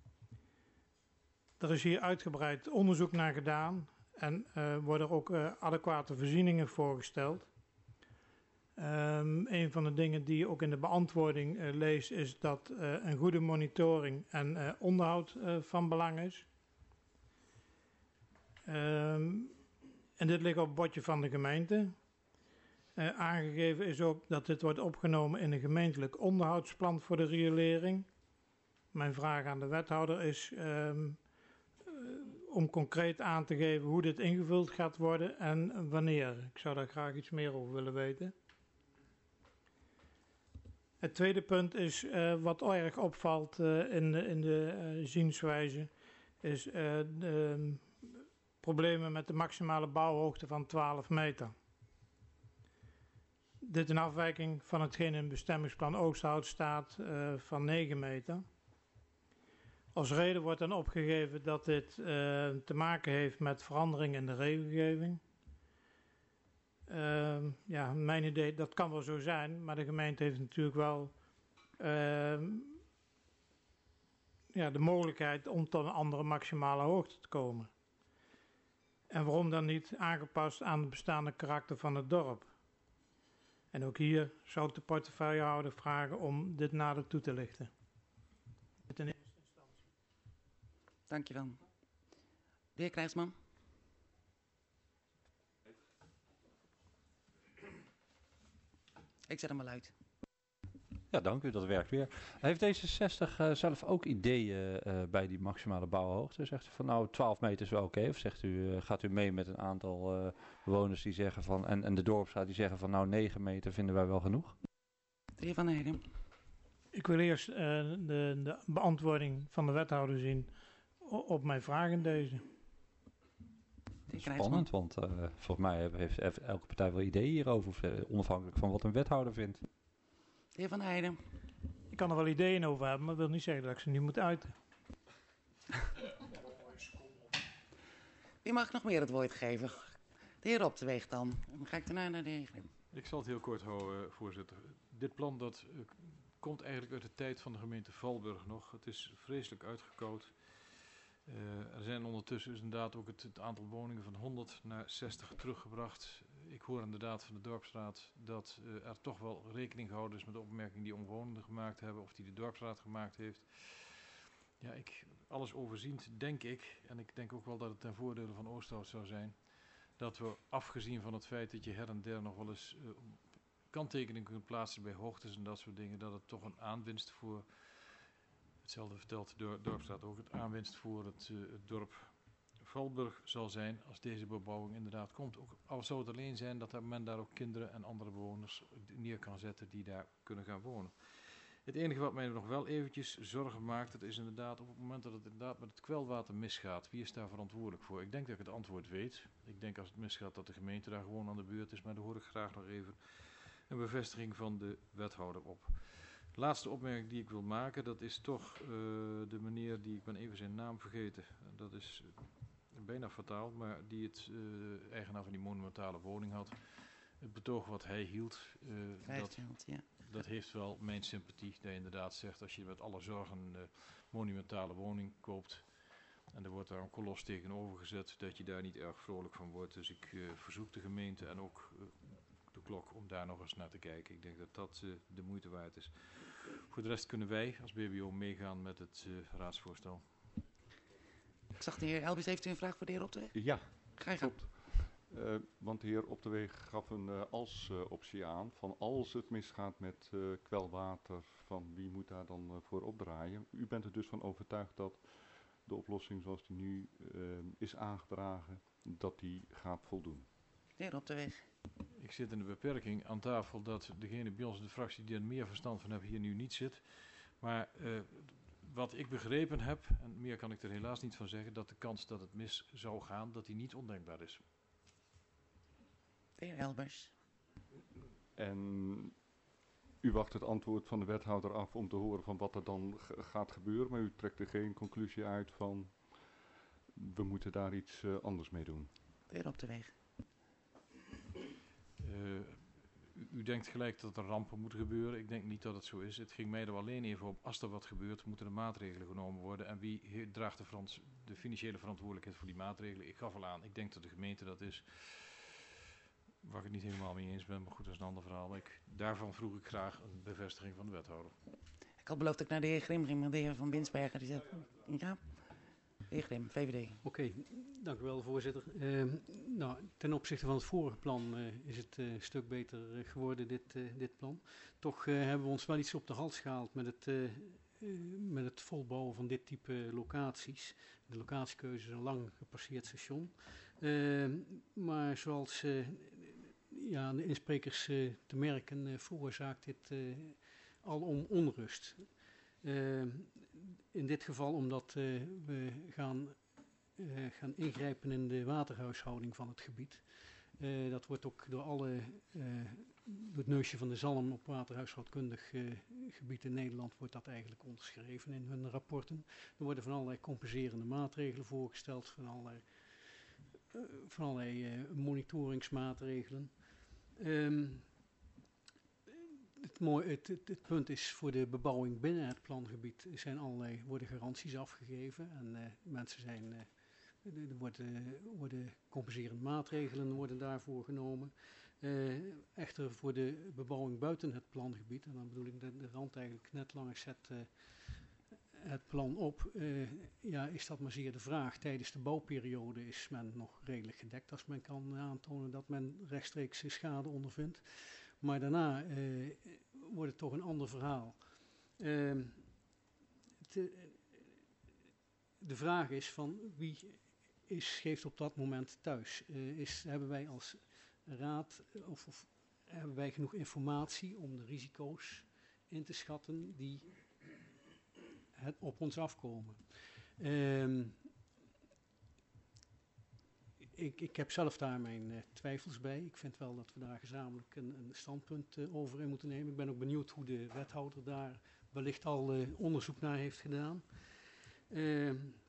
Er is hier uitgebreid onderzoek naar gedaan en uh, worden ook uh, adequate voorzieningen voorgesteld. Um, een van de dingen die je ook in de beantwoording uh, leest is dat uh, een goede monitoring en uh, onderhoud uh, van belang is. Um, en dit ligt op het bordje van de gemeente. Uh, aangegeven is ook dat dit wordt opgenomen in een gemeentelijk onderhoudsplan voor de riolering. Mijn vraag aan de wethouder is um, uh, om concreet aan te geven hoe dit ingevuld gaat worden en wanneer. Ik zou daar graag iets meer over willen weten. Het tweede punt is uh, wat erg opvalt uh, in de, in de uh, zienswijze, is uh, de um, problemen met de maximale bouwhoogte van twaalf meter. Dit is een afwijking van hetgeen in het bestemmingsplan Oosterhout staat uh, van negen meter. Als reden wordt dan opgegeven dat dit uh, te maken heeft met verandering in de regelgeving. Uh, ja, mijn idee, dat kan wel zo zijn, maar de gemeente heeft natuurlijk wel uh, ja, de mogelijkheid om tot een andere maximale hoogte te komen. En waarom dan niet aangepast aan het bestaande karakter van het dorp? En ook hier zou ik de portefeuillehouder vragen om dit nader toe te lichten. In eerste instantie. Dankjewel. De heer Krijgsman. Ik zet hem wel uit. Ja, dank u. Dat werkt weer. Heeft D zesenzestig uh, zelf ook ideeën uh, bij die maximale bouwhoogte? Zegt u van nou twaalf meter is wel oké? Okay? Of zegt u, uh, gaat u mee met een aantal uh, bewoners die zeggen van, en, en de dorpsraad die zeggen van nou negen meter vinden wij wel genoeg? De heer Van Heijden. Ik wil eerst uh, de, de beantwoording van de wethouder zien op mijn vraag in deze. Spannend, want uh, volgens mij heeft, heeft elke partij wel ideeën hierover, of, uh, onafhankelijk van wat een wethouder vindt. De heer Van Heijden. Ik kan er wel ideeën over hebben, maar dat wil niet zeggen dat ik ze niet moet uiten. Wie mag ik nog meer het woord geven? De heer Op de Weeg dan. Dan ga ik daarna naar de heer Grim. Ik zal het heel kort houden, voorzitter. Dit plan dat uh, komt eigenlijk uit de tijd van de gemeente Valburg nog. Het is vreselijk uitgekoud. Uh, er zijn ondertussen is inderdaad ook het, het aantal woningen van honderd naar zestig teruggebracht. Ik hoor inderdaad van de dorpsraad dat uh, er toch wel rekening gehouden is met de opmerking die omwonenden gemaakt hebben of die de dorpsraad gemaakt heeft. Ja, ik, alles overziend denk ik, en ik denk ook wel dat het ten voordele van Oosterhout zou zijn, dat we afgezien van het feit dat je her en der nog wel eens uh, kanttekeningen kunt plaatsen bij hoogtes en dat soort dingen, dat het toch een aanwinst voor, hetzelfde vertelt de dorpsraad ook, het aanwinst voor het, uh, het dorp Valburg zal zijn als deze bebouwing inderdaad komt. Ook al zou het alleen zijn dat men daar ook kinderen en andere bewoners neer kan zetten die daar kunnen gaan wonen. Het enige wat mij nog wel eventjes zorgen maakt, dat is inderdaad op het moment dat het inderdaad met het kwelwater misgaat. Wie is daar verantwoordelijk voor? Ik denk dat ik het antwoord weet. Ik denk als het misgaat dat de gemeente daar gewoon aan de beurt is, maar daar hoor ik graag nog even een bevestiging van de wethouder op. De laatste opmerking die ik wil maken, dat is toch uh, de meneer die, ik ben even zijn naam vergeten, dat is uh, bijna fataal, maar die het uh, eigenaar van die monumentale woning had. Het betoog wat hij hield, uh, dat, hield, ja. dat heeft wel mijn sympathie. Dat je inderdaad zegt, als je met alle zorgen een uh, monumentale woning koopt en er wordt daar een kolos tegenover gezet, dat je daar niet erg vrolijk van wordt. Dus ik uh, verzoek de gemeente en ook uh, de klok om daar nog eens naar te kijken. Ik denk dat dat uh, de moeite waard is. Voor de rest kunnen wij als B B O meegaan met het uh, raadsvoorstel. Ik zag de heer Elbis, heeft u een vraag voor de heer Op de Weg? Ja, ga je gang. Uh, want de heer Op de Weg gaf een uh, als-optie uh, aan. Van als het misgaat met uh, kwelwater, van wie moet daar dan uh, voor opdraaien? U bent er dus van overtuigd dat de oplossing zoals die nu uh, is aangedragen, dat die gaat voldoen? De heer Op de Weg. Ik zit in de beperking aan tafel dat degene bij ons in de fractie die er meer verstand van hebben hier nu niet zit. Maar uh, wat ik begrepen heb, en meer kan ik er helaas niet van zeggen, dat de kans dat het mis zou gaan, dat die niet ondenkbaar is. De heer Elbers. En u wacht het antwoord van de wethouder af om te horen van wat er dan gaat gebeuren, maar u trekt er geen conclusie uit van we moeten daar iets uh, anders mee doen. De heer Op de Weg. Uh, u, u denkt gelijk dat er rampen moeten gebeuren. Ik denk niet dat het zo is. Het ging mij er alleen even op, als er wat gebeurt, moeten er maatregelen genomen worden. En wie he, draagt de, verant, de financiële verantwoordelijkheid voor die maatregelen? Ik gaf al aan, ik denk dat de gemeente dat is. Waar ik het niet helemaal mee eens ben, maar goed, dat is een ander verhaal. Ik, daarvan vroeg ik graag een bevestiging van de wethouder. Ik had beloofd dat ik naar de heer Grim ging, maar de heer Van Binsberger die zegt, ja, de heer Grim, V V D. Oké, okay, dank u wel, voorzitter. Uh, nou, ten opzichte van het vorige plan uh, is het uh, een stuk beter uh, geworden, dit, uh, dit plan. Toch uh, hebben we ons wel iets op de hals gehaald met het, uh, uh, met het volbouwen van dit type locaties. De locatiekeuze is een lang gepasseerd station. Uh, maar zoals uh, ja, de insprekers uh, te merken uh, veroorzaakt dit uh, alom onrust. Uh, in dit geval omdat uh, we gaan, uh, gaan ingrijpen in de waterhuishouding van het gebied. Uh, dat wordt ook door alle, uh, door het neusje van de zalm op waterhuishoudkundig uh, gebied in Nederland wordt dat eigenlijk onderschreven in hun rapporten. Er worden van allerlei compenserende maatregelen voorgesteld, van allerlei, uh, van allerlei uh, monitoringsmaatregelen. Um, Het, mooi, het, het, het punt is voor de bebouwing binnen het plangebied zijn allerlei, worden garanties afgegeven en uh, mensen zijn, uh, er worden, worden compenserende maatregelen worden daarvoor genomen. Uh, echter voor de bebouwing buiten het plangebied, en dan bedoel ik de, de rand eigenlijk net langs het, uh, het plan op, uh, ja, is dat maar zeer de vraag. Tijdens de bouwperiode is men nog redelijk gedekt als men kan aantonen dat men rechtstreeks schade ondervindt. Maar daarna uh, wordt het toch een ander verhaal. Uh, te, de vraag is van wie is, geeft op dat moment thuis? Uh, is, hebben wij als raad of, of hebben wij genoeg informatie om de risico's in te schatten die het op ons afkomen? Uh, Ik, ik heb zelf daar mijn uh, twijfels bij. Ik vind wel dat we daar gezamenlijk een, een standpunt uh, over in moeten nemen. Ik ben ook benieuwd hoe de wethouder daar wellicht al uh, onderzoek naar heeft gedaan. Uh,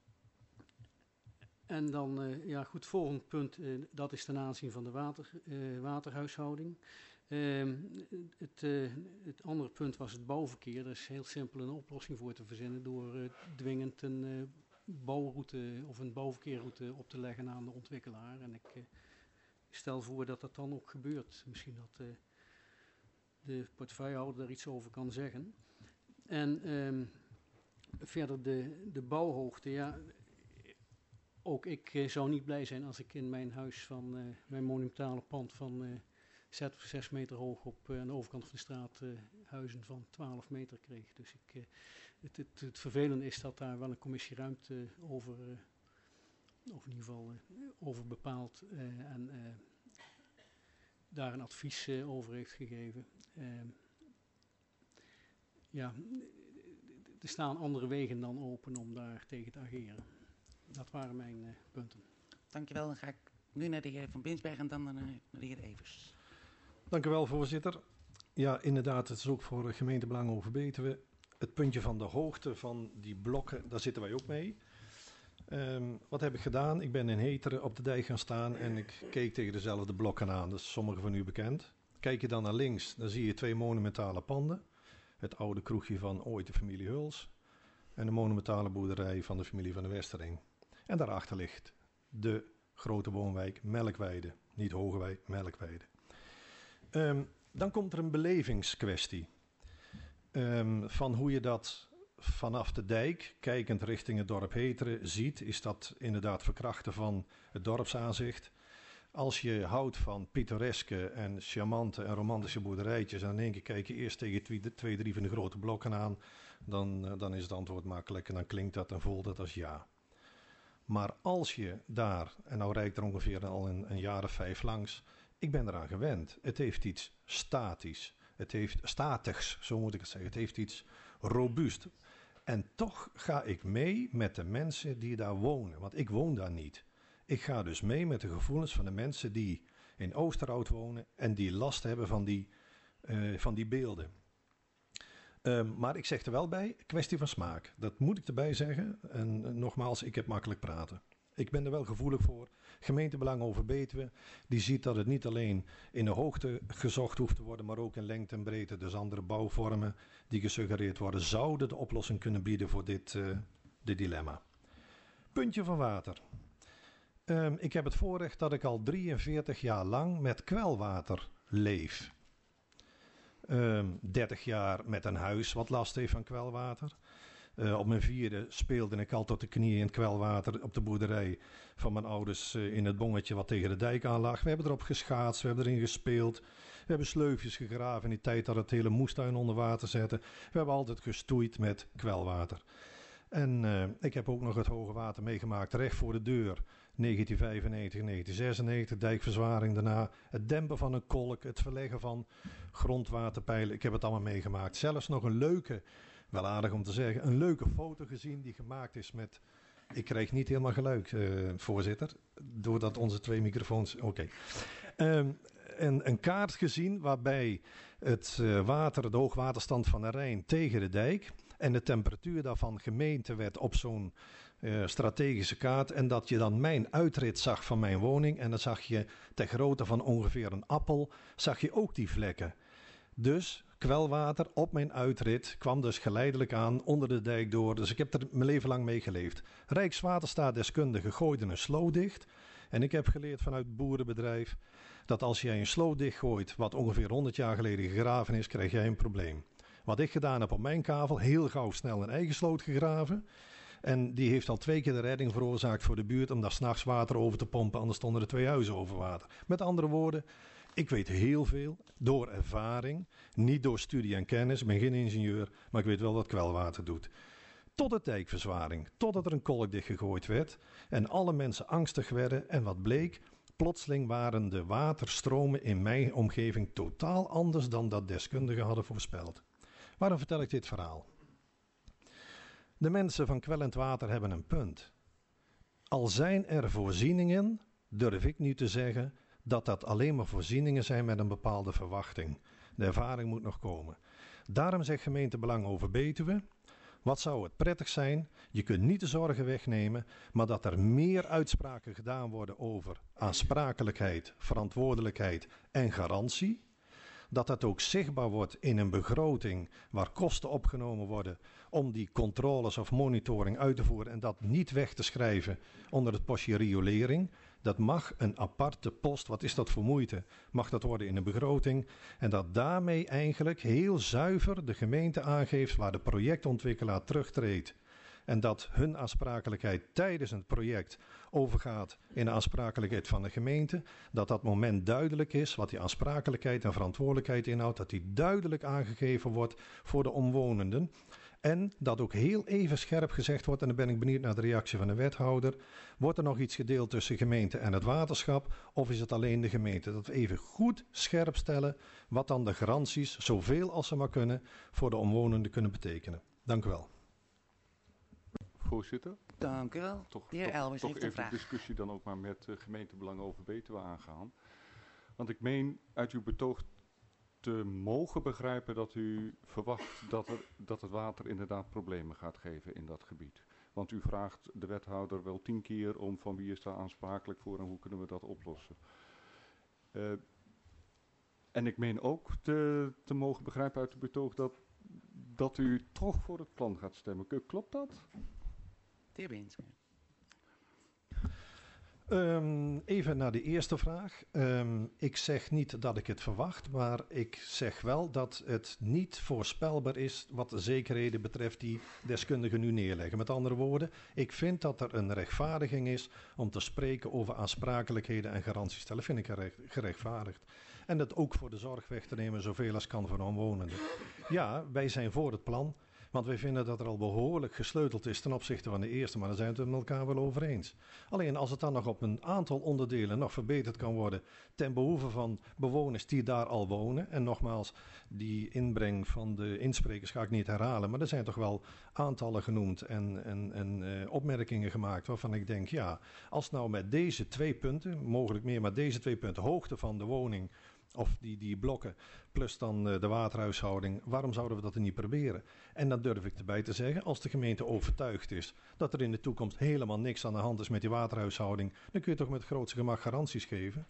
en dan, uh, ja goed, volgend punt, uh, dat is ten aanzien van de water, uh, waterhuishouding. Uh, het, uh, het andere punt was het bouwverkeer. Daar is heel simpel een oplossing voor te verzinnen door uh, dwingend een uh, bouwroute of een bouwverkeerroute op te leggen aan de ontwikkelaar. En ik uh, stel voor dat dat dan ook gebeurt. Misschien dat uh, de portefeuillehouder daar iets over kan zeggen. En um, verder de, de bouwhoogte, ja... Ook ik uh, zou niet blij zijn als ik in mijn huis van uh, mijn monumentale pand van uh, zes meter hoog op uh, aan de overkant van de straat uh, huizen van twaalf meter kreeg. Dus ik, uh, het, het, het vervelende is dat daar wel een commissie ruimte over, uh, of in ieder geval uh, over bepaalt uh, en uh, daar een advies uh, over heeft gegeven. Uh, ja, er staan andere wegen dan open om daar tegen te ageren. Dat waren mijn uh, punten. Dankjewel. Dan ga ik nu naar de heer Van Binsberg en dan naar de heer Evers. Dank u wel, voorzitter. Ja, inderdaad, het is ook voor gemeentebelang Overbetuwe. Het puntje van de hoogte van die blokken, daar zitten wij ook mee. Um, wat heb ik gedaan? Ik ben in Heteren op de dijk gaan staan en ik keek tegen dezelfde blokken aan. Dat is sommigen van u bekend. Kijk je dan naar links, dan zie je twee monumentale panden. Het oude kroegje van ooit de familie Huls en de monumentale boerderij van de familie van de Westering. En daarachter ligt de grote woonwijk Melkweide. Niet Hogewij, Melkweide. Um, dan komt er een belevingskwestie. Um, van hoe je dat vanaf de dijk, kijkend richting het dorp Heteren, ziet. Is dat inderdaad verkrachten van het dorpsaanzicht. Als je houdt van pittoreske en charmante en romantische boerderijtjes en in één keer kijk je eerst tegen twee, twee drie van de grote blokken aan, dan, uh, dan is het antwoord makkelijk en dan klinkt dat en voelt dat als ja. Maar als je daar, en nou rijd ik er ongeveer al een, een jaar of vijf langs, ik ben eraan gewend. Het heeft iets statisch. Het heeft statigs, zo moet ik het zeggen. Het heeft iets robuust. En toch ga ik mee met de mensen die daar wonen. Want ik woon daar niet. Ik ga dus mee met de gevoelens van de mensen die in Oosterhout wonen en die last hebben van die, uh, van die beelden. Um, maar ik zeg er wel bij, kwestie van smaak. Dat moet ik erbij zeggen. En uh, nogmaals, ik heb makkelijk praten. Ik ben er wel gevoelig voor. Gemeentebelang Overbetuwe, die ziet dat het niet alleen in de hoogte gezocht hoeft te worden, maar ook in lengte en breedte. Dus andere bouwvormen die gesuggereerd worden, zouden de oplossing kunnen bieden voor dit, uh, dit dilemma. Puntje van water. Um, ik heb het voorrecht dat ik al drieënveertig jaar lang met kwelwater leef. Um, dertig jaar met een huis wat last heeft van kwelwater. Uh, op mijn vierde speelde ik al tot de knieën in het kwelwater op de boerderij van mijn ouders uh, in het bongetje wat tegen de dijk aan lag. We hebben erop geschaatst, we hebben erin gespeeld. We hebben sleufjes gegraven in die tijd dat het hele moestuin onder water zette. We hebben altijd gestoeid met kwelwater. En uh, ik heb ook nog het hoge water meegemaakt recht voor de deur. negentien vijfennegentig, negentien zesennegentig, dijkverzwaring daarna. Het dempen van een kolk, het verleggen van grondwaterpijlen. Ik heb het allemaal meegemaakt. Zelfs nog een leuke, wel aardig om te zeggen, een leuke foto gezien die gemaakt is met... Ik krijg niet helemaal geluid, uh, voorzitter, doordat onze twee microfoons... Oké. Okay. Um, een, een kaart gezien waarbij het uh, water, de hoogwaterstand van de Rijn tegen de dijk... en de temperatuur daarvan gemeten werd op zo'n uh, strategische kaart. En dat je dan mijn uitrit zag van mijn woning. En dan zag je ter grootte van ongeveer een appel, zag je ook die vlekken. Dus kwelwater op mijn uitrit kwam dus geleidelijk aan onder de dijk door. Dus ik heb er mijn leven lang mee geleefd. Rijkswaterstaatdeskundige gooide een sloot dicht. En ik heb geleerd vanuit het boerenbedrijf dat als jij een sloot dichtgooit wat ongeveer honderd jaar geleden gegraven is, krijg jij een probleem. Wat ik gedaan heb op mijn kavel, heel gauw snel een eigen sloot gegraven. En die heeft al twee keer de redding veroorzaakt voor de buurt om daar 's nachts water over te pompen, anders stonden er twee huizen over water. Met andere woorden, ik weet heel veel door ervaring, niet door studie en kennis. Ik ben geen ingenieur, maar ik weet wel wat kwelwater doet. Tot de dijkverzwaring, totdat er een kolk dichtgegooid werd en alle mensen angstig werden. En wat bleek? Plotseling waren de waterstromen in mijn omgeving totaal anders dan dat deskundigen hadden voorspeld. Waarom vertel ik dit verhaal? De mensen van kwellend water hebben een punt. Al zijn er voorzieningen, durf ik nu te zeggen dat dat alleen maar voorzieningen zijn met een bepaalde verwachting. De ervaring moet nog komen. Daarom zegt gemeentebelang Overbetuwe, wat zou het prettig zijn, je kunt niet de zorgen wegnemen, maar dat er meer uitspraken gedaan worden over aansprakelijkheid, verantwoordelijkheid en garantie. dat dat ook zichtbaar wordt in een begroting waar kosten opgenomen worden om die controles of monitoring uit te voeren en dat niet weg te schrijven onder het postje riolering. Dat mag een aparte post, wat is dat voor moeite, mag dat worden in een begroting. En dat daarmee eigenlijk heel zuiver de gemeente aangeeft waar de projectontwikkelaar terugtreedt. En dat hun aansprakelijkheid tijdens het project overgaat in de aansprakelijkheid van de gemeente. Dat dat moment duidelijk is, wat die aansprakelijkheid en verantwoordelijkheid inhoudt. Dat die duidelijk aangegeven wordt voor de omwonenden. En dat ook heel even scherp gezegd wordt, en dan ben ik benieuwd naar de reactie van de wethouder. Wordt er nog iets gedeeld tussen gemeente en het waterschap? Of is het alleen de gemeente? Dat we even goed scherp stellen wat dan de garanties, zoveel als ze maar kunnen, voor de omwonenden kunnen betekenen. Dank u wel. Voorzitter? Dank u wel. Toch, de heer toch, Elbers toch heeft een even de vraag. discussie dan ook maar met uh, gemeentebelang over Betuwe aangaan. Want ik meen uit uw betoog te mogen begrijpen dat u verwacht dat, er, dat het water inderdaad problemen gaat geven in dat gebied. Want u vraagt de wethouder wel tien keer om van wie is daar aansprakelijk voor en hoe kunnen we dat oplossen. Uh, en ik meen ook te, te mogen begrijpen uit uw betoog dat, dat u toch voor het plan gaat stemmen. Klopt dat? De heer Beensma. Um, even naar de eerste vraag. Um, ik zeg niet dat ik het verwacht, maar ik zeg wel dat het niet voorspelbaar is wat de zekerheden betreft die deskundigen nu neerleggen. Met andere woorden, ik vind dat er een rechtvaardiging is om te spreken over aansprakelijkheden en garanties. Dat vind ik gerechtvaardigd. En dat ook voor de zorg weg te nemen zoveel als kan voor de omwonenden. Ja, wij zijn voor het plan. Want wij vinden dat er al behoorlijk gesleuteld is ten opzichte van de eerste, maar daar zijn we het met elkaar wel over eens. Alleen als het dan nog op een aantal onderdelen nog verbeterd kan worden ten behoeve van bewoners die daar al wonen. En nogmaals, die inbreng van de insprekers ga ik niet herhalen, maar er zijn toch wel aantallen genoemd en, en, en uh, opmerkingen gemaakt waarvan ik denk, ja, als nou met deze twee punten, mogelijk meer, maar deze twee punten, hoogte van de woning of die, die blokken, plus dan uh, de waterhuishouding, waarom zouden we dat er niet proberen? En dan durf ik erbij te zeggen, als de gemeente overtuigd is dat er in de toekomst helemaal niks aan de hand is met die waterhuishouding, dan kun je toch met het grootste gemak garanties geven?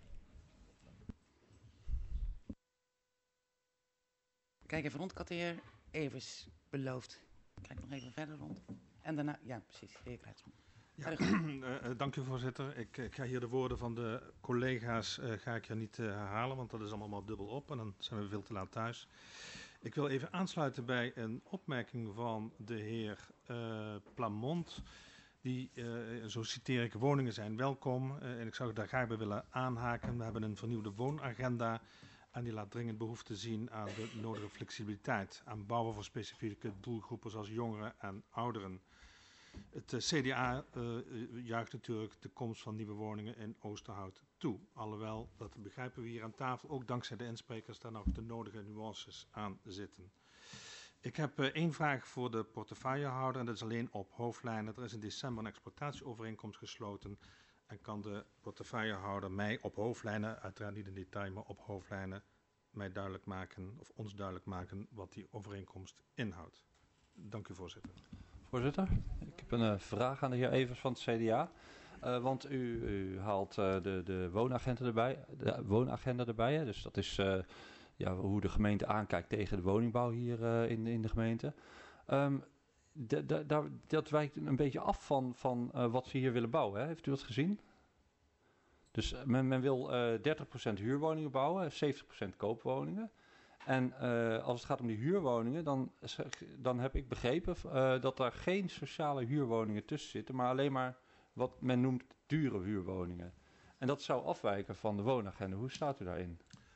Kijk even rond, Kateer. Evers beloofd. Kijk nog even verder rond. En daarna, ja precies, de heer Krijgsman. Ja, uh, uh, dank u voorzitter. Ik, ik ga hier de woorden van de collega's uh, ga ik hier niet uh, herhalen, want dat is allemaal dubbel op en dan zijn we veel te laat thuis. Ik wil even aansluiten bij een opmerking van de heer uh, Plamont. Die, uh, zo citeer ik, woningen zijn welkom. Uh, en ik zou daar graag bij willen aanhaken. We hebben een vernieuwde woonagenda. En die laat dringend behoefte zien aan de nodige flexibiliteit. Aan bouwen voor specifieke doelgroepen zoals jongeren en ouderen. Het uh, C D A uh, juicht natuurlijk de komst van nieuwe woningen in Oosterhout toe. Alhoewel, dat begrijpen we hier aan tafel, ook dankzij de insprekers daar nog de nodige nuances aan zitten. Ik heb uh, één vraag voor de portefeuillehouder en dat is alleen op hoofdlijnen. Er is in december een exploitatieovereenkomst gesloten en kan de portefeuillehouder mij op hoofdlijnen, uiteraard niet in detail, maar op hoofdlijnen mij duidelijk maken of ons duidelijk maken wat die overeenkomst inhoudt. Dank u voorzitter. Voorzitter, ik heb een uh, vraag aan de heer Evers van het C D A. Uh, want u, u haalt uh, de, de woonagenda erbij, de woonagenda erbij. Hè? Dus dat is uh, ja, hoe de gemeente aankijkt tegen de woningbouw hier uh, in, in de gemeente. Um, de, de, de, dat wijkt een beetje af van, van uh, wat ze hier willen bouwen. Hè? Heeft u dat gezien? Dus men, men wil uh, dertig procent huurwoningen bouwen, zeventig procent koopwoningen. En uh, als het gaat om die huurwoningen, dan, dan heb ik begrepen uh, dat er geen sociale huurwoningen tussen zitten, maar alleen maar wat men noemt dure huurwoningen. En dat zou afwijken van de woonagenda. Hoe staat u daarin?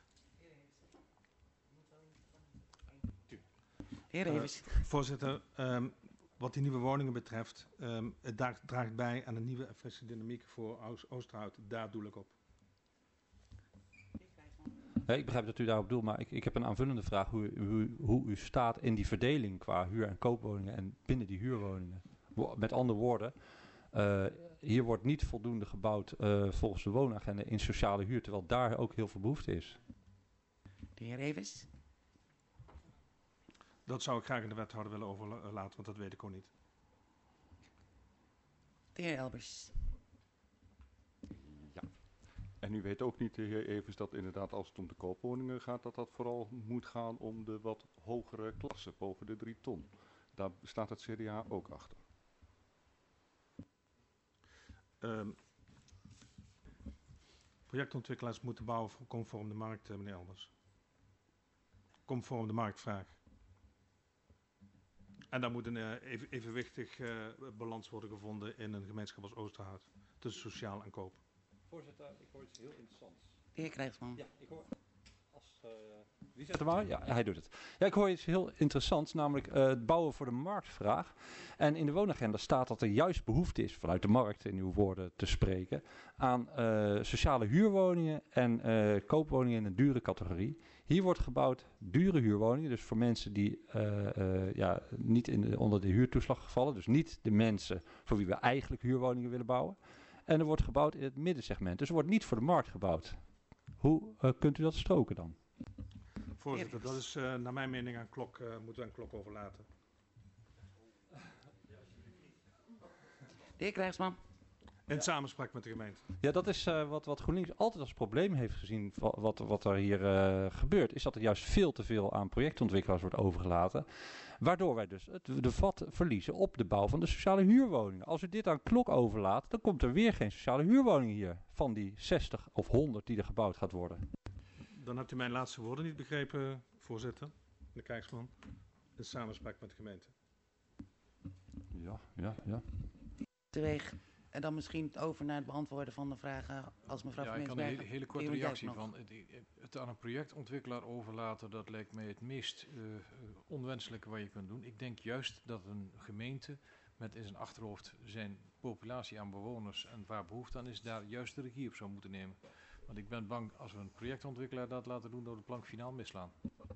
Heer Evers. Uh, voorzitter, um, wat die nieuwe woningen betreft, um, het draagt, draagt bij aan een nieuwe en frisse dynamiek voor Oosterhout. Daar doe ik op. Nee, ik begrijp dat u daarop doelt, maar ik, ik heb een aanvullende vraag hoe, hoe, hoe u staat in die verdeling qua huur- en koopwoningen en binnen die huurwoningen. Met andere woorden, uh, hier wordt niet voldoende gebouwd uh, volgens de woonagenda in sociale huur, terwijl daar ook heel veel behoefte is. De heer Evers. Dat zou ik graag in de wethouder willen overlaten, want dat weet ik ook niet. De heer Elbers. Ja. En u weet ook niet, de heer Evers, dat inderdaad als het om de koopwoningen gaat, dat dat vooral moet gaan om de wat hogere klasse, boven de drie ton. Daar staat het C D A ook achter. Um, projectontwikkelaars moeten bouwen conform de markt, meneer Elbers. Conform de marktvraag. En daar moet een uh, even, evenwichtig uh, balans worden gevonden in een gemeenschap als Oosterhout. Tussen sociaal en koop. Voorzitter, ik hoor iets heel interessants. De heer Krijgsman. Ja, ik hoor... Als, uh, wie zet hem aan? Ja, hij doet het. Ja, ik hoor iets heel interessants, namelijk uh, het bouwen voor de marktvraag. En in de woonagenda staat dat er juist behoefte is, vanuit de markt in uw woorden te spreken, aan uh, sociale huurwoningen en uh, koopwoningen in een dure categorie. Hier wordt gebouwd dure huurwoningen, dus voor mensen die uh, uh, ja, niet in de, onder de huurtoeslag vallen. Dus niet de mensen voor wie we eigenlijk huurwoningen willen bouwen. En er wordt gebouwd in het middensegment, dus er wordt niet voor de markt gebouwd. Hoe uh, kunt u dat stroken dan? Voorzitter, dat is uh, naar mijn mening aan klok, uh, moeten we aan klok overlaten. De heer Krijgsman. In samenspraak met de gemeente. Ja, dat is uh, wat, wat GroenLinks altijd als probleem heeft gezien, wat, wat, wat er hier uh, gebeurt, is dat er juist veel te veel aan projectontwikkelaars wordt overgelaten. Waardoor wij dus het, de vat verliezen op de bouw van de sociale huurwoningen. Als u dit aan klok overlaat, dan komt er weer geen sociale huurwoningen hier. Van die zestig of honderd die er gebouwd gaat worden. Dan hebt u mijn laatste woorden niet begrepen, voorzitter. De Krijgsman. In samenspraak met de gemeente. Ja, ja, ja. Teweeg. En dan misschien over naar het beantwoorden van de vragen als mevrouw ja, Van ik kan Meensberg. een hele, hele korte reactie van. Het, het aan een projectontwikkelaar overlaten, dat lijkt mij het meest uh, onwenselijke wat je kunt doen. Ik denk juist dat een gemeente met in zijn achterhoofd zijn populatie aan bewoners en waar behoefte aan is, daar juist de regie op zou moeten nemen. Want ik ben bang als we een projectontwikkelaar dat laten doen, dat we de plank finaal misslaan.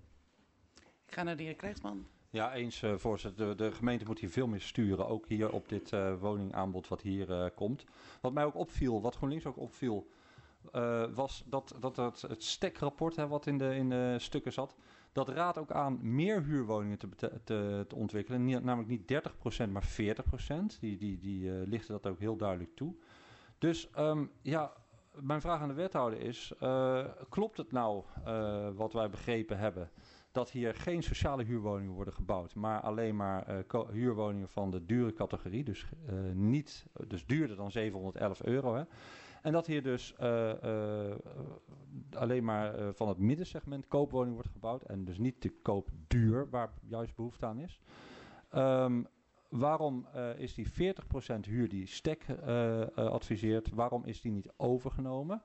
Ik ga naar de heer Krijgsman. Ja, eens uh, voorzitter. De, de gemeente moet hier veel meer sturen. Ook hier op dit uh, woningaanbod wat hier uh, komt. Wat mij ook opviel, wat GroenLinks ook opviel, uh, was dat, dat het, het stekrapport hè, wat in de, in de stukken zat, dat raadt ook aan meer huurwoningen te, te, te ontwikkelen. Niet, namelijk niet dertig procent, maar veertig procent. Die, die, die uh, lichten dat ook heel duidelijk toe. Dus um, ja, mijn vraag aan de wethouder is, uh, klopt het nou uh, wat wij begrepen hebben, dat hier geen sociale huurwoningen worden gebouwd, maar alleen maar uh, huurwoningen van de dure categorie, dus, uh, niet, dus duurder dan zevenhonderdelf euro. Hè. En dat hier dus uh, uh, alleen maar uh, van het middensegment koopwoning wordt gebouwd en dus niet de koopduur, waar juist behoefte aan is. Um, waarom uh, is die veertig procent huur die Stek uh, uh, adviseert, waarom is die niet overgenomen?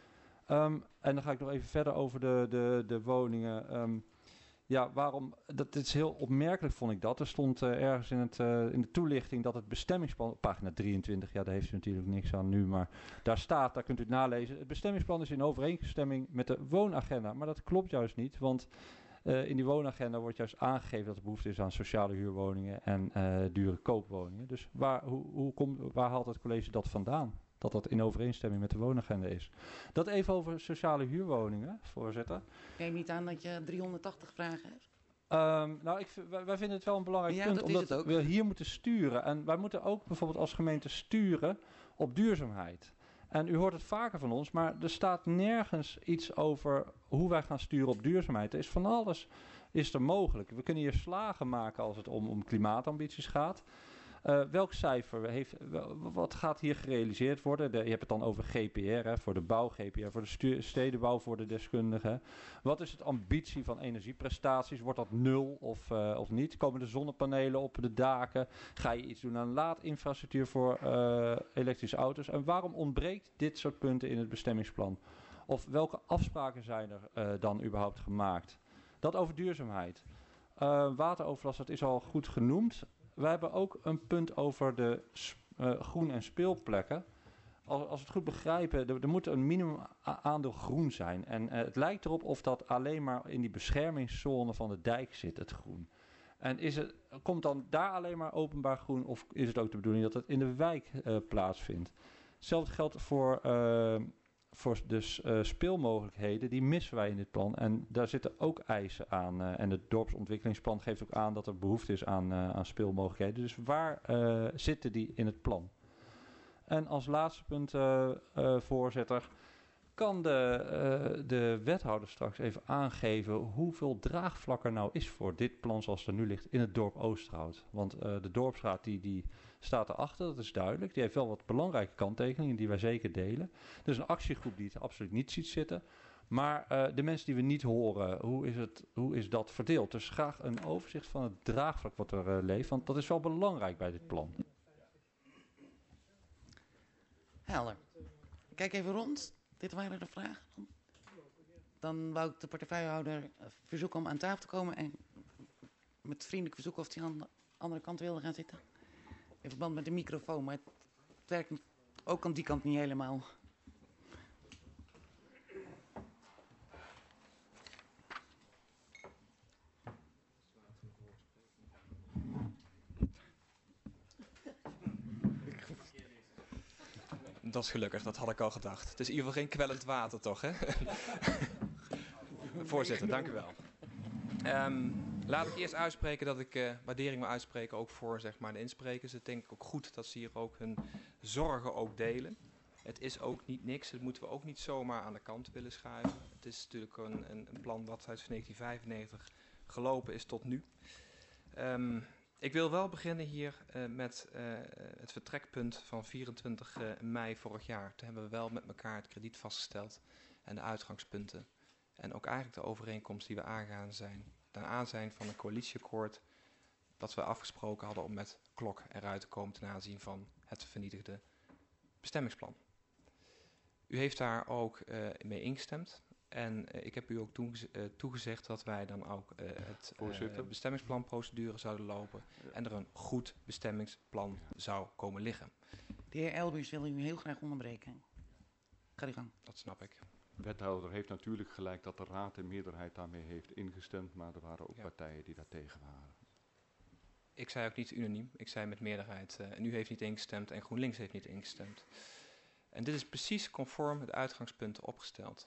Um, en dan ga ik nog even verder over de, de, de woningen. Um, Ja, waarom? Dat is heel opmerkelijk, vond ik dat. Er stond uh, ergens in, het, uh, in de toelichting dat het bestemmingsplan, pagina drieëntwintig, ja, daar heeft u natuurlijk niks aan nu, maar daar staat, daar kunt u het nalezen. Het bestemmingsplan is in overeenstemming met de woonagenda, maar dat klopt juist niet, want uh, in die woonagenda wordt juist aangegeven dat er behoefte is aan sociale huurwoningen en uh, dure koopwoningen. Dus waar, hoe, hoe kom, waar haalt het college dat vandaan? Dat dat in overeenstemming met de woonagenda is. Dat even over sociale huurwoningen, voorzitter. Ik neem niet aan dat je driehonderdtachtig vragen hebt. Um, nou, ik, wij, wij vinden het wel een belangrijk ja, punt, dat omdat we hier moeten sturen. En wij moeten ook bijvoorbeeld als gemeente sturen op duurzaamheid. En u hoort het vaker van ons, maar er staat nergens iets over hoe wij gaan sturen op duurzaamheid. Er is van alles is er mogelijk. We kunnen hier slagen maken als het om, om klimaatambities gaat. Uh, welk cijfer heeft, wat gaat hier gerealiseerd worden? De, je hebt het dan over G P R, hè, voor de bouw, G P R voor de stu- stedenbouw, voor de deskundigen. Wat is het ambitie van energieprestaties? Wordt dat nul of, uh, of niet? Komen de zonnepanelen op de daken? Ga je iets doen aan laadinfrastructuur voor uh, elektrische auto's? En waarom ontbreekt dit soort punten in het bestemmingsplan? Of welke afspraken zijn er uh, dan überhaupt gemaakt? Dat over duurzaamheid. Uh, wateroverlast, dat is al goed genoemd. We hebben ook een punt over de uh, groen- en speelplekken. Als, als we het goed begrijpen, er, er moet een minimum aandeel groen zijn. En uh, het lijkt erop of dat alleen maar in die beschermingszone van de dijk zit, het groen. En is het, komt dan daar alleen maar openbaar groen of is het ook de bedoeling dat het in de wijk uh, plaatsvindt? Hetzelfde geldt voor, uh, voor de uh, speelmogelijkheden, die missen wij in dit plan. En daar zitten ook eisen aan. Uh, en het dorpsontwikkelingsplan geeft ook aan dat er behoefte is aan, uh, aan speelmogelijkheden. Dus waar uh, zitten die in het plan? En als laatste punt, uh, uh, voorzitter. Kan de, uh, de wethouder straks even aangeven hoeveel draagvlak er nou is voor dit plan zoals het er nu ligt in het dorp Oosterhout? Want uh, de dorpsraad die, die staat erachter, dat is duidelijk. Die heeft wel wat belangrijke kanttekeningen die wij zeker delen. Er is een actiegroep die het absoluut niet ziet zitten. Maar uh, de mensen die we niet horen, hoe is, het, hoe is dat verdeeld? Dus graag een overzicht van het draagvlak wat er uh, leeft, want dat is wel belangrijk bij dit plan. Helder. Kijk even rond. Dit waren de vragen. Dan wou ik de portefeuillehouder verzoeken om aan tafel te komen en met vriendelijk verzoeken of hij aan de andere kant wilde gaan zitten. In verband met de microfoon, maar het werkt ook aan die kant niet helemaal. Dat is gelukkig, dat had ik al gedacht. Het is in ieder geval geen kwellend water, toch, hè? Voorzitter, dank u wel. Um, laat ik eerst uitspreken dat ik uh, waardering wil uitspreken ook voor zeg maar, de insprekers. Het denk ik ook goed dat ze hier ook hun zorgen ook delen. Het is ook niet niks, dat moeten we ook niet zomaar aan de kant willen schuiven. Het is natuurlijk een, een, een plan dat uit negentien vijfennegentig gelopen is tot nu. Um, Ik wil wel beginnen hier uh, met uh, het vertrekpunt van vierentwintig mei vorig jaar. Toen hebben we wel met elkaar het krediet vastgesteld en de uitgangspunten. En ook eigenlijk de overeenkomst die we aangaan zijn. Ten aanzien van een coalitieakkoord dat we afgesproken hadden om met klok eruit te komen ten aanzien van het vernietigde bestemmingsplan. U heeft daar ook uh, mee ingestemd. En uh, ik heb u ook toegez uh, toegezegd dat wij dan ook uh, het uh, bestemmingsplanprocedure zouden lopen. Ja. En er een goed bestemmingsplan zou komen liggen. De heer Elbers wil u heel graag onderbreken. Ga die gang. Dat snap ik. De wethouder heeft natuurlijk gelijk dat de raad en meerderheid daarmee heeft ingestemd. Maar er waren ook ja. partijen die daar tegen waren. Ik zei ook niet unaniem. Ik zei met meerderheid. Uh, en u heeft niet ingestemd en GroenLinks heeft niet ingestemd. En dit is precies conform het uitgangspunt opgesteld.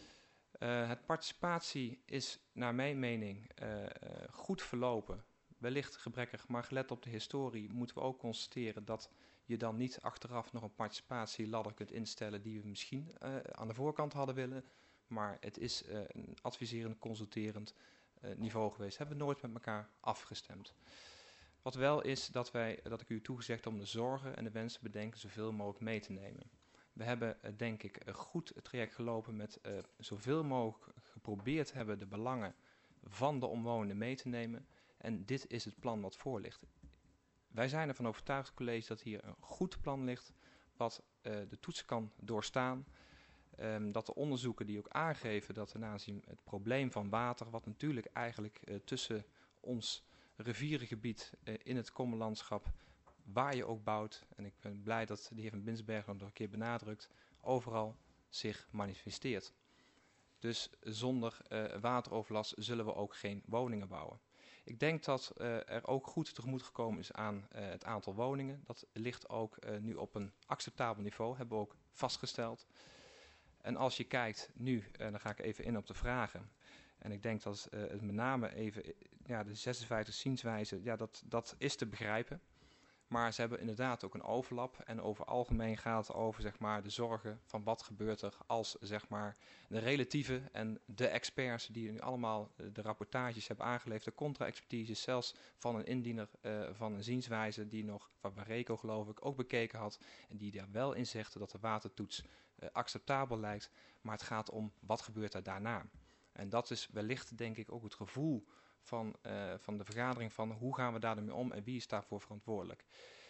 Uh, het participatie is naar mijn mening uh, uh, goed verlopen. Wellicht gebrekkig, maar gelet op de historie moeten we ook constateren dat je dan niet achteraf nog een participatieladder kunt instellen die we misschien uh, aan de voorkant hadden willen. Maar het is uh, een adviserend, consulterend uh, niveau geweest. Hebben we nooit met elkaar afgestemd. Wat wel is dat, wij, dat ik u toegezegd om de zorgen en de wensen bedenken zoveel mogelijk mee te nemen. We hebben, uh, denk ik, uh, goed het traject gelopen met uh, zoveel mogelijk geprobeerd hebben de belangen van de omwonenden mee te nemen. En dit is het plan wat voor ligt. Wij zijn ervan overtuigd, college, dat hier een goed plan ligt wat uh, de toets kan doorstaan. Um, dat de onderzoeken die ook aangeven dat ten aanzien het probleem van water, wat natuurlijk eigenlijk uh, tussen ons rivierengebied uh, in het Kommerlandschap, waar je ook bouwt, en ik ben blij dat de heer Van Binsbergen nog een keer benadrukt, overal zich manifesteert. Dus zonder uh, wateroverlast zullen we ook geen woningen bouwen. Ik denk dat uh, er ook goed tegemoet gekomen is aan uh, het aantal woningen. Dat ligt ook uh, nu op een acceptabel niveau, hebben we ook vastgesteld. En als je kijkt nu, uh, dan ga ik even in op de vragen. En ik denk dat uh, het met name even, ja, de zesenvijftig zienswijze, ja, dat, dat is te begrijpen. Maar ze hebben inderdaad ook een overlap. En over algemeen gaat het over zeg maar, de zorgen van wat gebeurt er als zeg maar, de relatieve en de experts die nu allemaal de rapportages hebben aangeleverd, de contra-expertise zelfs van een indiener uh, van een zienswijze die nog van Bareco geloof ik ook bekeken had. En die daar wel in zegde dat de watertoets uh, acceptabel lijkt. Maar het gaat om wat gebeurt er daarna. En dat is wellicht denk ik ook het gevoel van, uh, van de vergadering van hoe gaan we daarmee om en wie is daarvoor verantwoordelijk.